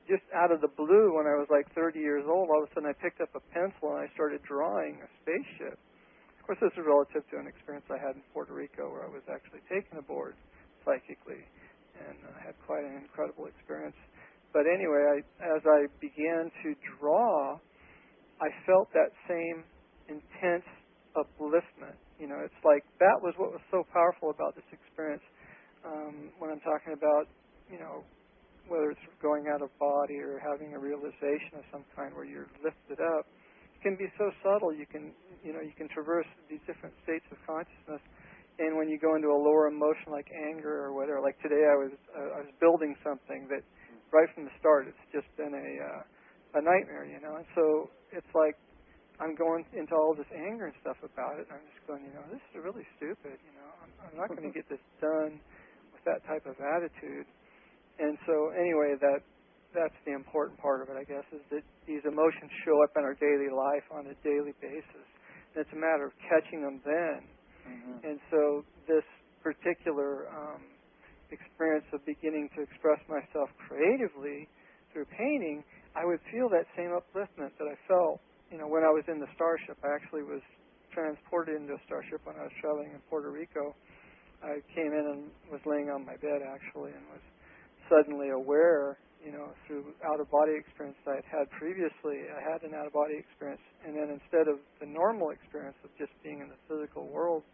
just out of the blue, when I was like thirty years old, all of a sudden I picked up a pencil and I started drawing a spaceship. Of course, this is relative to an experience I had in Puerto Rico where I was actually taken aboard psychically, and I had quite an incredible experience. But anyway, I, as I began to draw, I felt that same intense upliftment. You know, it's like that was what was so powerful about this experience. Um, when I'm talking about, you know, whether it's going out of body or having a realization of some kind where you're lifted up, it can be so subtle. You can, you know, you can traverse these different states of consciousness. And when you go into a lower emotion like anger or whatever, like today I was uh, I was building something that right from the start it's just been a uh, a nightmare, you know. And so it's like I'm going into all this anger and stuff about it, and I'm just going, you know, this is really stupid, you know. I'm, I'm not going to get this done with that type of attitude. And so anyway, that that's the important part of it, I guess, is that these emotions show up in our daily life on a daily basis. And it's a matter of catching them then. Mm-hmm. And so this particular um, experience of beginning to express myself creatively through painting, I would feel that same upliftment that I felt, you know, when I was in the starship. I actually was transported into a starship when I was traveling in Puerto Rico. I came in and was laying on my bed, actually, and was suddenly aware, you know, through out-of-body experience that I'd had previously. I had an out-of-body experience, and then instead of the normal experience of just being in the physical world,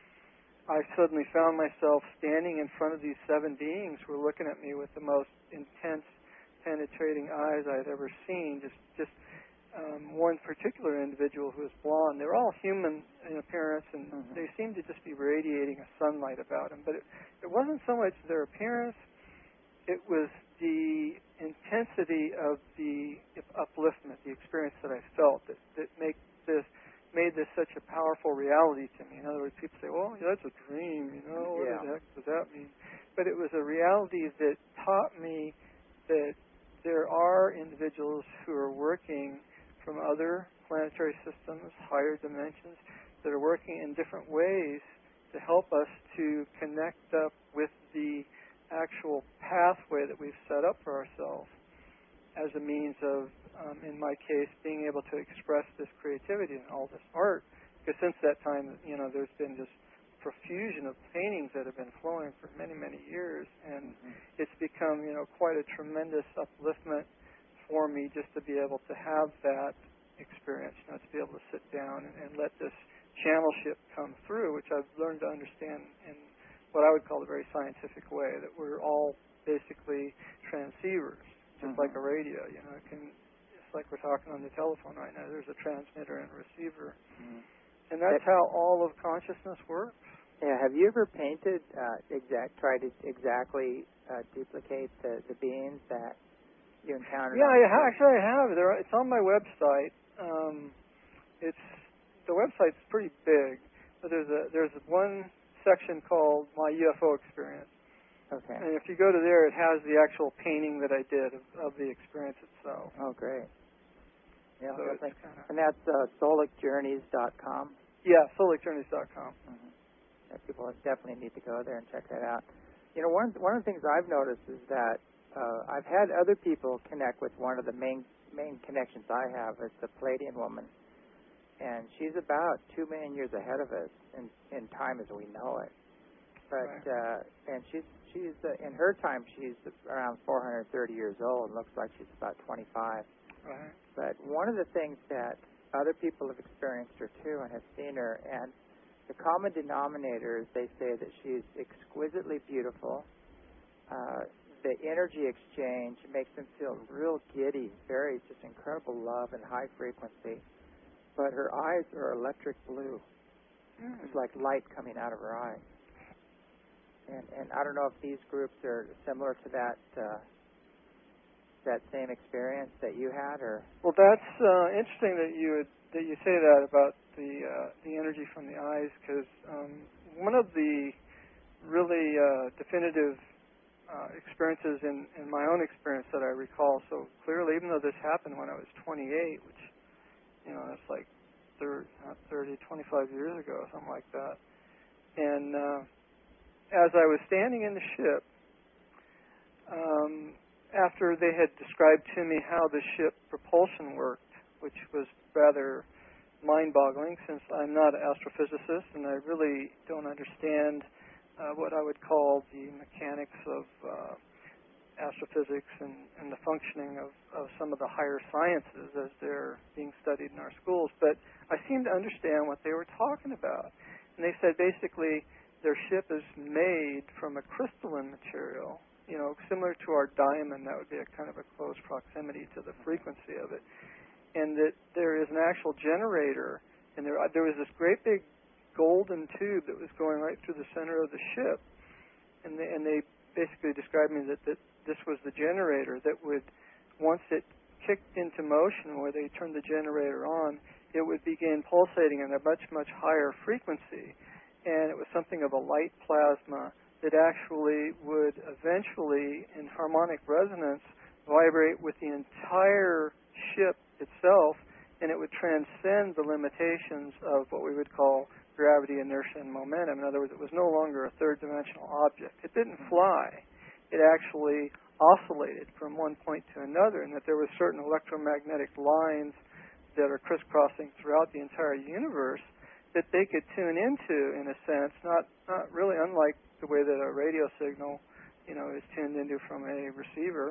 I suddenly found myself standing in front of these seven beings who were looking at me with the most intense, penetrating eyes I'd ever seen. Just, just um, one particular individual who was blonde. They were all human in appearance, and mm-hmm. they seemed to just be radiating a sunlight about them. But it, it wasn't so much their appearance. It was the intensity of the upliftment, the experience that I felt that, that make this, made this such a powerful reality to me. In other words, people say, well, that's a dream, you know, what yeah. the heck does that mean? But it was a reality that taught me that there are individuals who are working from other planetary systems, higher dimensions, that are working in different ways to help us to connect up with the actual pathway that we've set up for ourselves as a means of, um, in my case, being able to express this creativity and all this art. Because since that time, you know, there's been this profusion of paintings that have been flowing for many, many years, and mm-hmm. it's become, you know, quite a tremendous upliftment for me just to be able to have that experience, you know, to be able to sit down and, and let this channelship come through, which I've learned to understand in what I would call a very scientific way, that we're all basically transceivers, just mm-hmm. like a radio. You know, it can, it's like we're talking on the telephone right now. There's a transmitter and a receiver, mm-hmm. and that's that, how all of consciousness works. Yeah. Have you ever painted uh, exact, tried to exactly uh, duplicate the, the beings that you encountered? Yeah, I ha- actually I have. There, it's on my website. Um, it's the website's pretty big, but there's a there's one section called My U F O Experience. Okay. And if you go to there, it has the actual painting that I did of, of the experience itself. Oh, great. Yeah, so definitely. Kinda, and that's uh, soulic journeys dot com? Yeah, soulic journeys dot com. Mm-hmm. Yeah, people definitely need to go there and check that out. You know, one, one of the things I've noticed is that uh, I've had other people connect with one of the main main connections I have. It's a Pleiadian woman. And she's about two million years ahead of us in, in time as we know it. But right. uh, and she's she's uh, in her time she's around four hundred thirty years old. Looks like she's about twenty-five. Right. But one of the things that other people have experienced her too and have seen her, and the common denominator is they say that she's exquisitely beautiful. Uh, the energy exchange makes them feel real giddy, very just incredible love and high frequency. But her eyes are electric blue. Mm. It's like light coming out of her eyes. And and I don't know if these groups are similar to that uh, that same experience that you had, or. Well, that's uh, interesting that you would, that you say that about the uh, the energy from the eyes, because um, one of the really uh, definitive uh, experiences in, in my own experience that I recall so clearly, even though this happened when I was twenty-eight, which, you know, that's like thirty, not thirty, twenty-five years ago, something like that. And uh, as I was standing in the ship, um, after they had described to me how the ship propulsion worked, which was rather mind-boggling since I'm not an astrophysicist and I really don't understand uh, what I would call the mechanics of uh, astrophysics and, and the functioning of, of some of the higher sciences as they're being studied in our schools. But I seemed to understand what they were talking about. And they said basically their ship is made from a crystalline material, you know, similar to our diamond. That would be a kind of a close proximity to the frequency of it. And that there is an actual generator, and there there was this great big golden tube that was going right through the center of the ship. And they, and they basically described me that, that this was the generator that would, once it kicked into motion, where they turned the generator on, it would begin pulsating at a much, much higher frequency. And it was something of a light plasma that actually would eventually, in harmonic resonance, vibrate with the entire ship itself, and it would transcend the limitations of what we would call gravity, inertia, and momentum. In other words, it was no longer a third-dimensional object. It didn't fly. It actually oscillated from one point to another, and that there were certain electromagnetic lines that are crisscrossing throughout the entire universe that they could tune into, in a sense, not, not really unlike the way that a radio signal, you know, is tuned into from a receiver.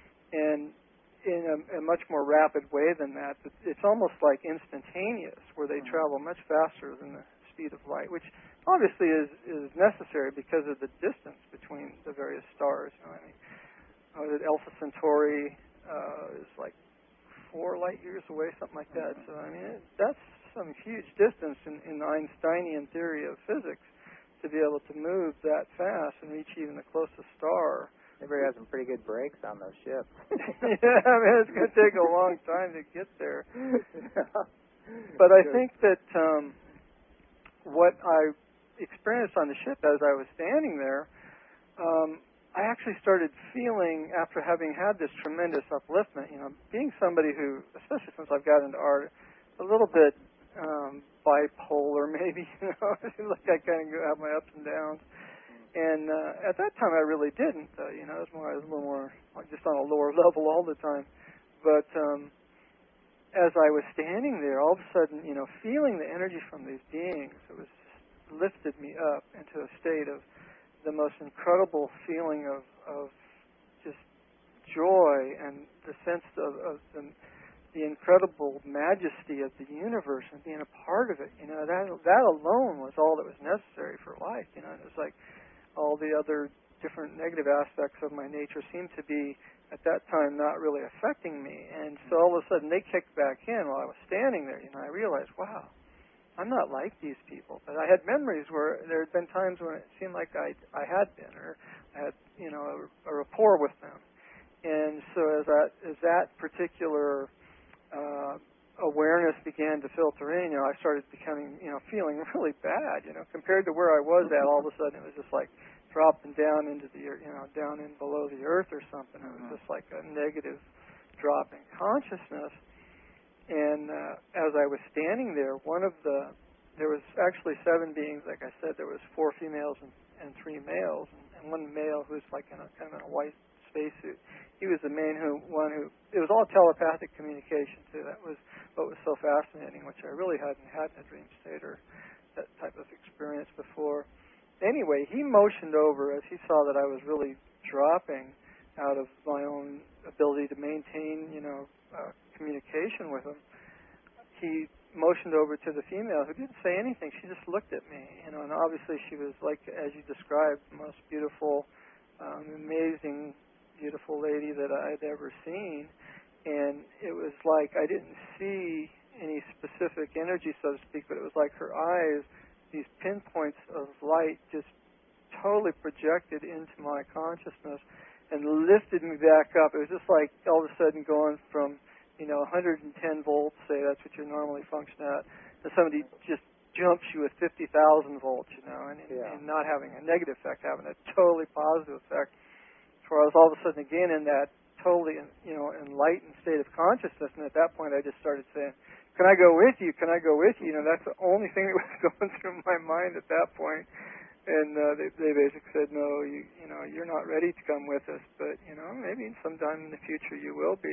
And in a, a much more rapid way than that. It's almost like instantaneous, where they travel much faster than the speed of light, which obviously is, is necessary because of the distance between the various stars. You know, I mean, uh, Alpha Centauri uh, is like four light years away, something like that. So, I mean, it, that's some huge distance in, in the Einsteinian theory of physics to be able to move that fast and reach even the closest star. They better have some pretty good brakes on those ships. Yeah, I mean, it's going to take a long time to get there. But I think that um, what I experienced on the ship as I was standing there, um, I actually started feeling, after having had this tremendous upliftment, you know, being somebody who, especially since I've got into art, a little bit um, bipolar maybe, you know, like I kind of have my ups and downs. And uh, at that time, I really didn't. Uh, you know, it was more, I was a little more like just on a lower level all the time. But um, as I was standing there, all of a sudden, you know, feeling the energy from these beings, it was lifted me up into a state of the most incredible feeling of, of just joy and the sense of, of the, the incredible majesty of the universe and being a part of it. You know, that that alone was all that was necessary for life. You know, it was like all the other different negative aspects of my nature seemed to be, at that time, not really affecting me. And so all of a sudden they kicked back in while I was standing there. You know, I realized, wow, I'm not like these people. But I had memories where there had been times when it seemed like I I had been, or I had, you know, a, a rapport with them. And so as that, as that particular uh, awareness began to filter in, you know, I started becoming, you know, feeling really bad, you know, compared to where I was at. All of a sudden it was just like dropping down into the, you know, down in below the earth or something. It was just like a negative drop in consciousness. And uh, as I was standing there, one of the, there was actually seven beings, like I said, there was four females and, and three males, and, and one male who was like in a kind of in a white spacesuit. He was the main who, one who, it was all telepathic communication too. That was what was so fascinating, which I really hadn't had in a dream state or that type of experience before. Anyway, he motioned over as he saw that I was really dropping out of my own ability to maintain, you know, uh, communication with him. He motioned over to the female who didn't say anything. She just looked at me, you know, and obviously she was like, as you described, the most beautiful, um, amazing, beautiful lady that I had ever seen. And it was like I didn't see any specific energy, so to speak, but it was like her eyes, these pinpoints of light just totally projected into my consciousness and lifted me back up. It was just like all of a sudden going from, you know, one hundred ten volts, say that's what you normally function at, and somebody just jumps you with fifty thousand volts, you know, and, yeah. and not having a negative effect, having a totally positive effect. So I was all of a sudden again in that totally, you know, enlightened state of consciousness, and at that point I just started saying, can I go with you? Can I go with you? You know, that's the only thing that was going through my mind at that point. and uh, they, they basically said, no, you, you know, you're not ready to come with us, but, you know, maybe sometime in the future you will be.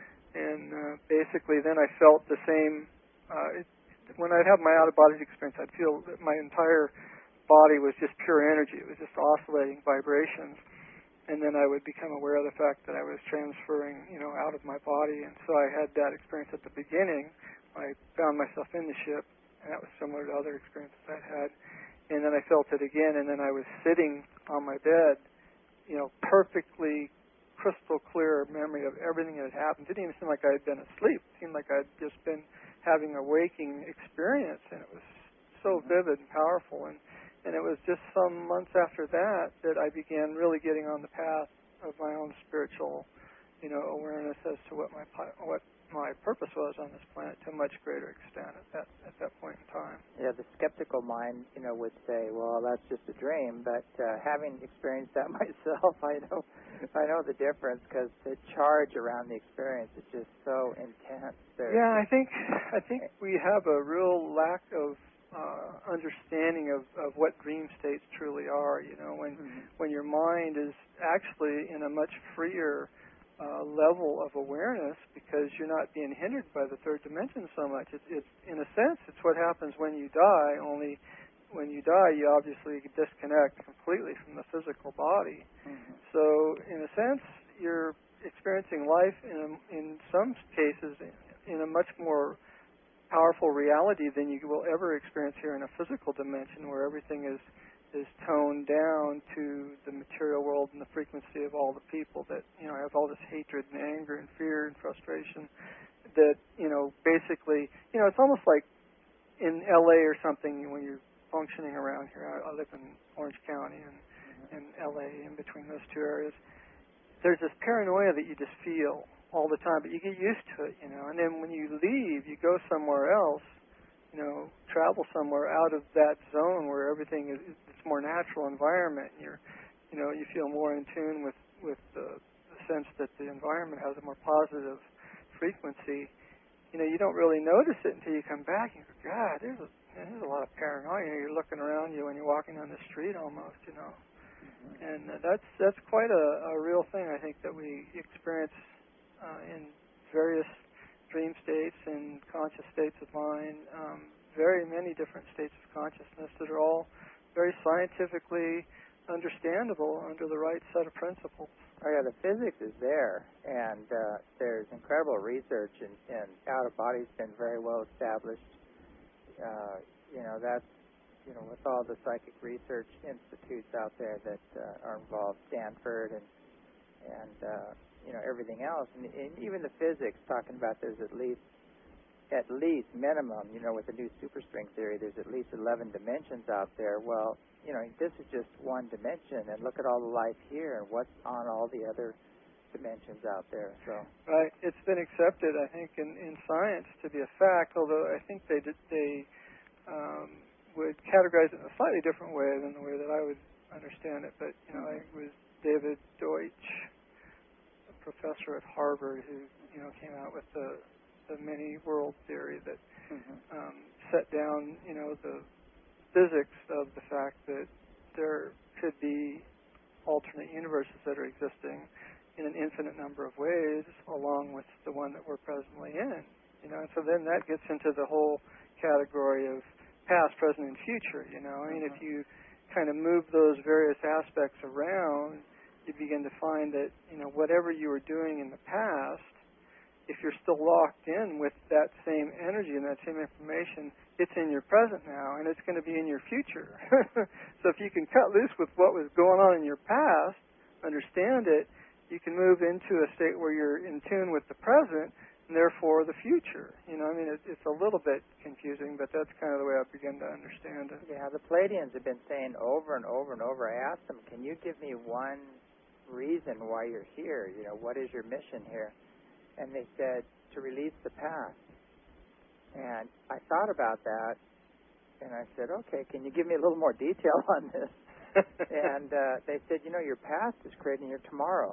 And uh, basically then I felt the same, uh, it, when I'd have my out-of-body experience, I'd feel that my entire body was just pure energy. It was just oscillating vibrations. And then I would become aware of the fact that I was transferring, you know, out of my body. And so I had that experience at the beginning. I found myself in the ship, and that was similar to other experiences I'd had. And then I felt it again, and then I was sitting on my bed, you know, perfectly crystal clear memory of everything that had happened. It didn't even seem like I had been asleep. It seemed like I'd just been having a waking experience, and it was so vivid and powerful. And And it was just some months after that that I began really getting on the path of my own spiritual, you know, awareness as to what my what my purpose was on this planet to a much greater extent at that at that point in time. Yeah, the skeptical mind, you know, would say, "Well, that's just a dream." But uh, having experienced that myself, I know, I know the difference because the charge around the experience is just so intense. There's yeah, I think I think we have a real lack of Uh, understanding of, of what dream states truly are. You know, when mm-hmm. when your mind is actually in a much freer uh, level of awareness because you're not being hindered by the third dimension so much. It's, it's in a sense, it's what happens when you die. Only when you die, you obviously disconnect completely from the physical body. Mm-hmm. So, in a sense, you're experiencing life in a, in some cases in a much more powerful reality than you will ever experience here in a physical dimension, where everything is is toned down to the material world and the frequency of all the people that, you know, have all this hatred and anger and fear and frustration that, you know, basically, you know, it's almost like in L A or something when you're functioning around here. I, I live in Orange County and, and L A, in between those two areas. There's this paranoia that you just feel all the time, but you get used to it, you know. And then when you leave, you go somewhere else, you know, travel somewhere out of that zone where everything is, it's more natural environment. And you're, you know, you feel more in tune with with the, the sense that the environment has a more positive frequency. You know, you don't really notice it until you come back. And you go, God, there's a man, there's a lot of paranoia. You know, you're looking around you when you're walking down the street, almost, you know. Mm-hmm. And uh, that's that's quite a, a real thing, I think, that we experience Uh, in various dream states and conscious states of mind, um, very many different states of consciousness that are all very scientifically understandable under the right set of principles. Oh yeah, the physics is there, and uh, there's incredible research, and, and out-of-body has been very well established. Uh, you know, that's, you know, with all the psychic research institutes out there that uh, are involved, Stanford and, and uh, you know, everything else, and, and even the physics, talking about there's at least, at least minimum, you know, with the new superstring theory, there's at least eleven dimensions out there. Well, you know, this is just one dimension, and look at all the life here and what's on all the other dimensions out there. So, right, it's been accepted, I think, in, in science to be a fact. Although I think they did, they um, would categorize it in a slightly different way than the way that I would understand it. But you know, I, it was David Deutsch, professor at Harvard, who, you know, came out with the, the many world theory that mm-hmm. um, set down, you know, the physics of the fact that there could be alternate universes that are existing in an infinite number of ways, along with the one that we're presently in. You know, and so then that gets into the whole category of past, present, and future. You know, I mean, mm-hmm. if you kind of move those various aspects around, you begin to find that, you know, whatever you were doing in the past, if you're still locked in with that same energy and that same information, it's in your present now, and it's going to be in your future. So if you can cut loose with what was going on in your past, understand it, you can move into a state where you're in tune with the present, and therefore the future. You know, I mean, it, it's a little bit confusing, but that's kind of the way I begin to understand it. Yeah, the Pleiadians have been saying over and over and over, I asked them, can you give me one reason why you're here? You know, what is your mission here? And they said, to release the past. And I thought about that, and I said, okay, can you give me a little more detail on this? And uh, they said, you know, your past is creating your tomorrow.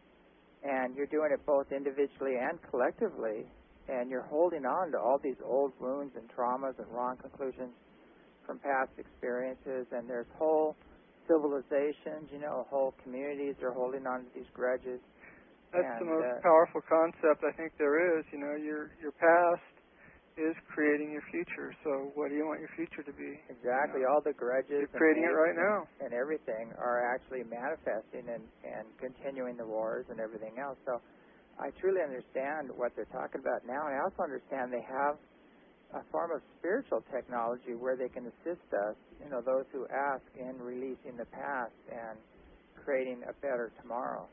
And you're doing it both individually and collectively, and you're holding on to all these old wounds and traumas and wrong conclusions from past experiences, and there's whole civilizations, you know, whole communities are holding on to these grudges. That's and, the most uh, powerful concept I think there is. You know, your your past is creating your future. So what do you want your future to be? Exactly. You know? All the grudges You're creating and it right now. and everything are actually manifesting and, and continuing the wars and everything else. So I truly understand what they're talking about now, and I also understand they have a form of spiritual technology where they can assist us, you know, those who ask, in releasing the past and creating a better tomorrow.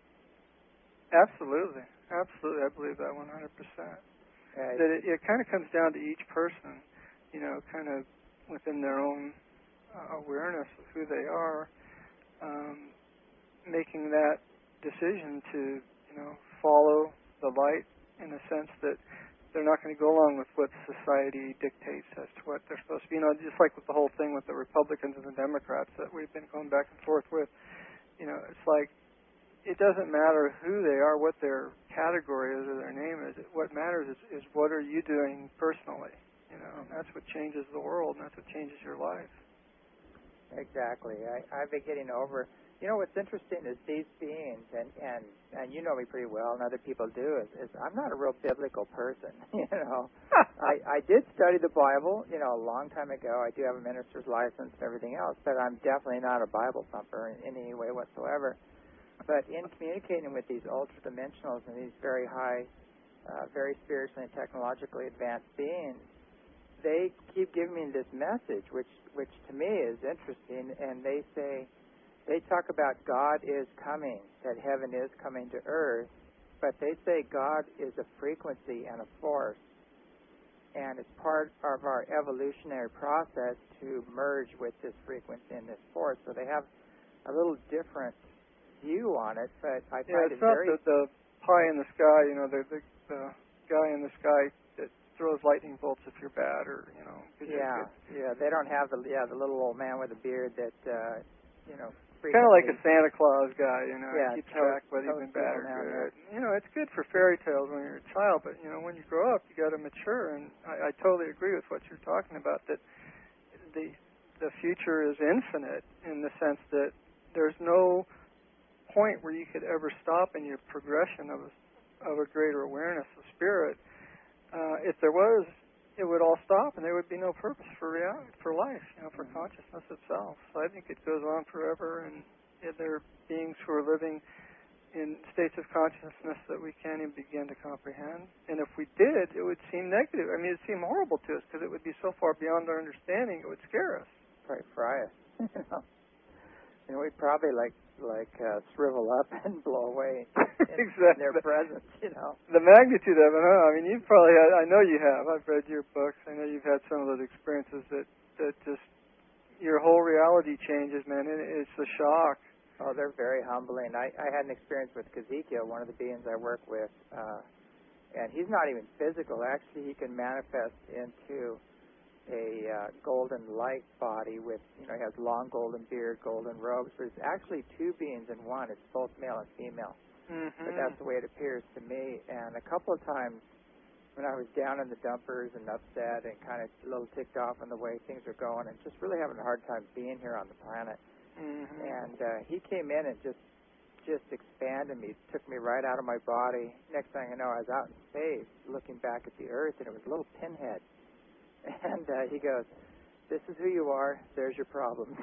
Absolutely. Absolutely. I believe that one hundred percent. Uh, That it, it kind of comes down to each person, you know, kind of within their own uh, awareness of who they are, um, making that decision to, you know, follow the light in the sense that they're not going to go along with what society dictates as to what they're supposed to be. You know, just like with the whole thing with the Republicans and the Democrats that we've been going back and forth with. You know, it's like it doesn't matter who they are, what their category is or their name is. What matters is, is what are you doing personally. You know, and that's what changes the world, and that's what changes your life. Exactly. I, I've been getting over. You know, what's interesting is these beings, and, and, and you know me pretty well, and other people do, is, is I'm not a real biblical person. You know, I, I did study the Bible, you know, a long time ago. I do have a minister's license and everything else, but I'm definitely not a Bible thumper in, in any way whatsoever. But in communicating with these ultra-dimensionals and these very high, uh, very spiritually and technologically advanced beings, they keep giving me this message, which, which to me is interesting, and they say, they talk about God is coming, that heaven is coming to earth, but they say God is a frequency and a force, and it's part of our evolutionary process to merge with this frequency and this force. So they have a little different view on it, but I yeah, find it's it not very... the, the pie in the sky, you know, the, the, the guy in the sky that throws lightning bolts if you're bad, or, you know... Yeah, yeah, they don't have the yeah the little old man with a beard that, uh, you know... Kind of like a Santa Claus guy, you know, yeah, keeps toad, track whether you've been bad or now, good. yeah. You know, it's good for fairy tales when you're a child, but, you know, when you grow up, you got to mature, and I, I totally agree with what you're talking about, that the the future is infinite in the sense that there's no point where you could ever stop in your progression of a, of a greater awareness of spirit. Uh, if there was, it would all stop, and there would be no purpose for reality, for life, you know, for mm-hmm. consciousness itself. So I think it goes on forever, and yeah, there are beings who are living in states of consciousness that we can't even begin to comprehend. And if we did, it would seem negative. I mean, it would seem horrible to us because it would be so far beyond our understanding, it would scare us. Probably fry us. You know, we'd probably like like uh, shrivel up and blow away in, exactly. in their presence, you know. The magnitude of it, huh? I mean, you've probably had, I know you have. I've read your books. I know you've had some of those experiences that, that just, your whole reality changes, man. It, it's a shock. Oh, they're very humbling. I, I had an experience with Ezekiel, one of the beings I work with, uh, and he's not even physical. Actually, he can manifest into a uh, golden light body with, you know, he has long golden beard, golden robes. There's actually two beings in one. It's both male and female. Mm-hmm. But that's the way it appears to me. And a couple of times when I was down in the dumpers and upset and kind of a little ticked off on the way things are going and just really having a hard time being here on the planet. Mm-hmm. And uh, he came in and just just expanded me, took me right out of my body. Next thing I know, I was out in space looking back at the Earth, and it was a little pinhead. And uh, he goes, "This is who you are. There's your problems."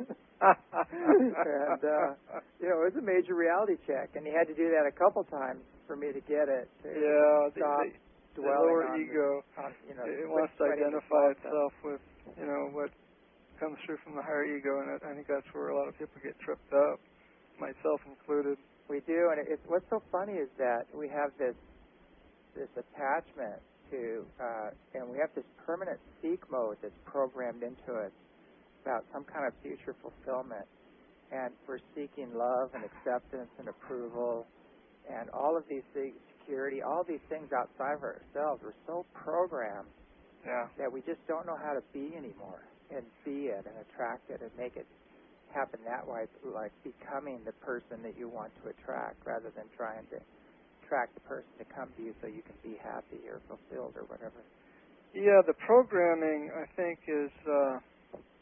And, uh, you know, it was a major reality check, and he had to do that a couple times for me to get it. To yeah, stop the, the, the dwelling lower on ego, the, on, you know, it wants to identify itself with, you know, what comes through from the higher ego, and I think that's where a lot of people get tripped up, myself included. We do, and it, what's so funny is that we have this this attachment to, uh, and we have this permanent seek mode that's programmed into us about some kind of future fulfillment. And we're seeking love and acceptance and approval and all of these things, security, all these things outside of ourselves. We're so programmed yeah. that we just don't know how to be anymore and be it and attract it and make it happen that way, like becoming the person that you want to attract rather than trying to attract the person to come to you so you can be happy or fulfilled or whatever. Yeah, the programming, I think, is uh,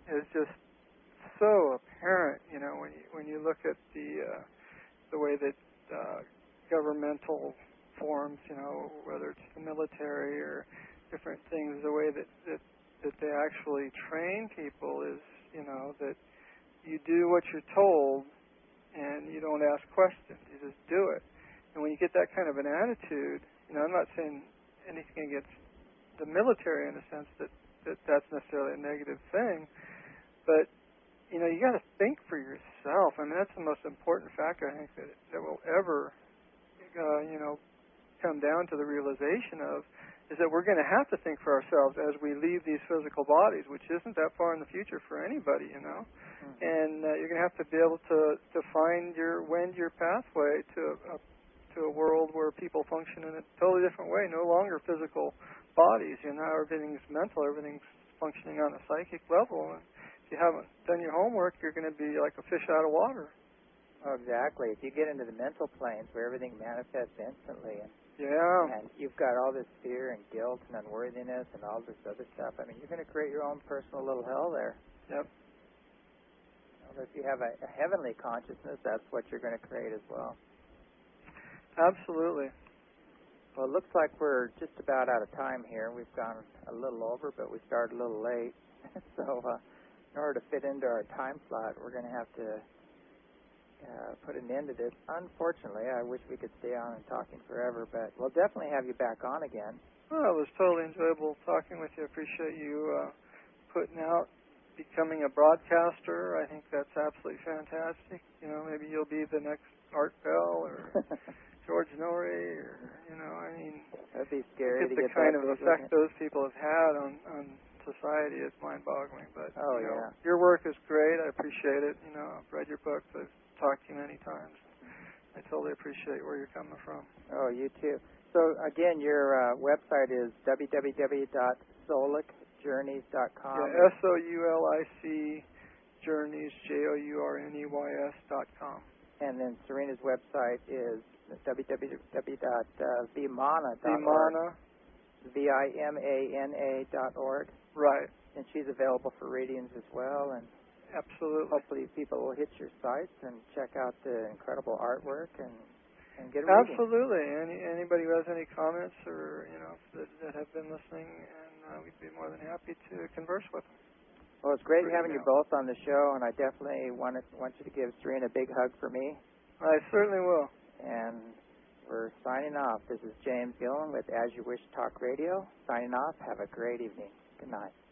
is just so apparent. You know, when you when you look at the uh, the way that uh, governmental forms, you know, whether it's the military or different things, the way that, that that they actually train people is, you know, that you do what you're told and you don't ask questions. You just do it. And when you get that kind of an attitude, you know, I'm not saying anything against the military in the sense that, that that's necessarily a negative thing, but, you know, you got to think for yourself. I mean, that's the most important factor, I think, that, that will ever, uh, you know, come down to the realization of, is that we're going to have to think for ourselves as we leave these physical bodies, which isn't that far in the future for anybody, you know. Mm-hmm. And uh, you're going to have to be able to, to find your, wend your pathway to a, to a world where people function in a totally different way, no longer physical bodies. You know, everything's mental, everything's functioning on a psychic level. And if you haven't done your homework, you're going to be like a fish out of water. Oh, exactly. If you get into the mental planes where everything manifests instantly, and yeah, and you've got all this fear and guilt and unworthiness and all this other stuff, I mean, you're going to create your own personal little hell there. Yep. Well, if you have a, a heavenly consciousness, that's what you're going to create as well. Absolutely. Well, it looks like we're just about out of time here. We've gone a little over, but we started a little late. so uh, in order to fit into our time slot, we're going to have to Uh, put an end to this. Unfortunately, I wish we could stay on and talking forever, but we'll definitely have you back on again. Well, it was totally enjoyable talking with you. I appreciate you uh, putting out, becoming a broadcaster. I think that's absolutely fantastic. You know, maybe you'll be the next Art Bell or George Norrie, or, you know, I mean, that'd be scary. Look at to the get kind that of effect those people have had on, on society is mind-boggling. But oh, you know, yeah. your work is great. I appreciate it. You know, I've read your books. I've talked to you many times. I totally appreciate where you're coming from. Oh, you too. So, again, your uh, website is w w w dot soulic journeys dot com. Yeah, S O U L I C Journeys, J O U R N E Y S dot com. And then Serena's website is w w w dot vimana dot org. Vimana. V I M A N A dot org. Right. And she's available for readings as well. And absolutely. Hopefully people will hit your sites and check out the incredible artwork and, and get a reading. Absolutely. Any, anybody who has any comments or, you know, that, that have been listening, and uh, we'd be more than happy to converse with them. Well, it's great Through having email. you both on the show, and I definitely want, to, want you to give Serena a big hug for me. I certainly will. And we're signing off. This is James Gillen with As You Wish Talk Radio. Signing off. Have a great evening. Good night.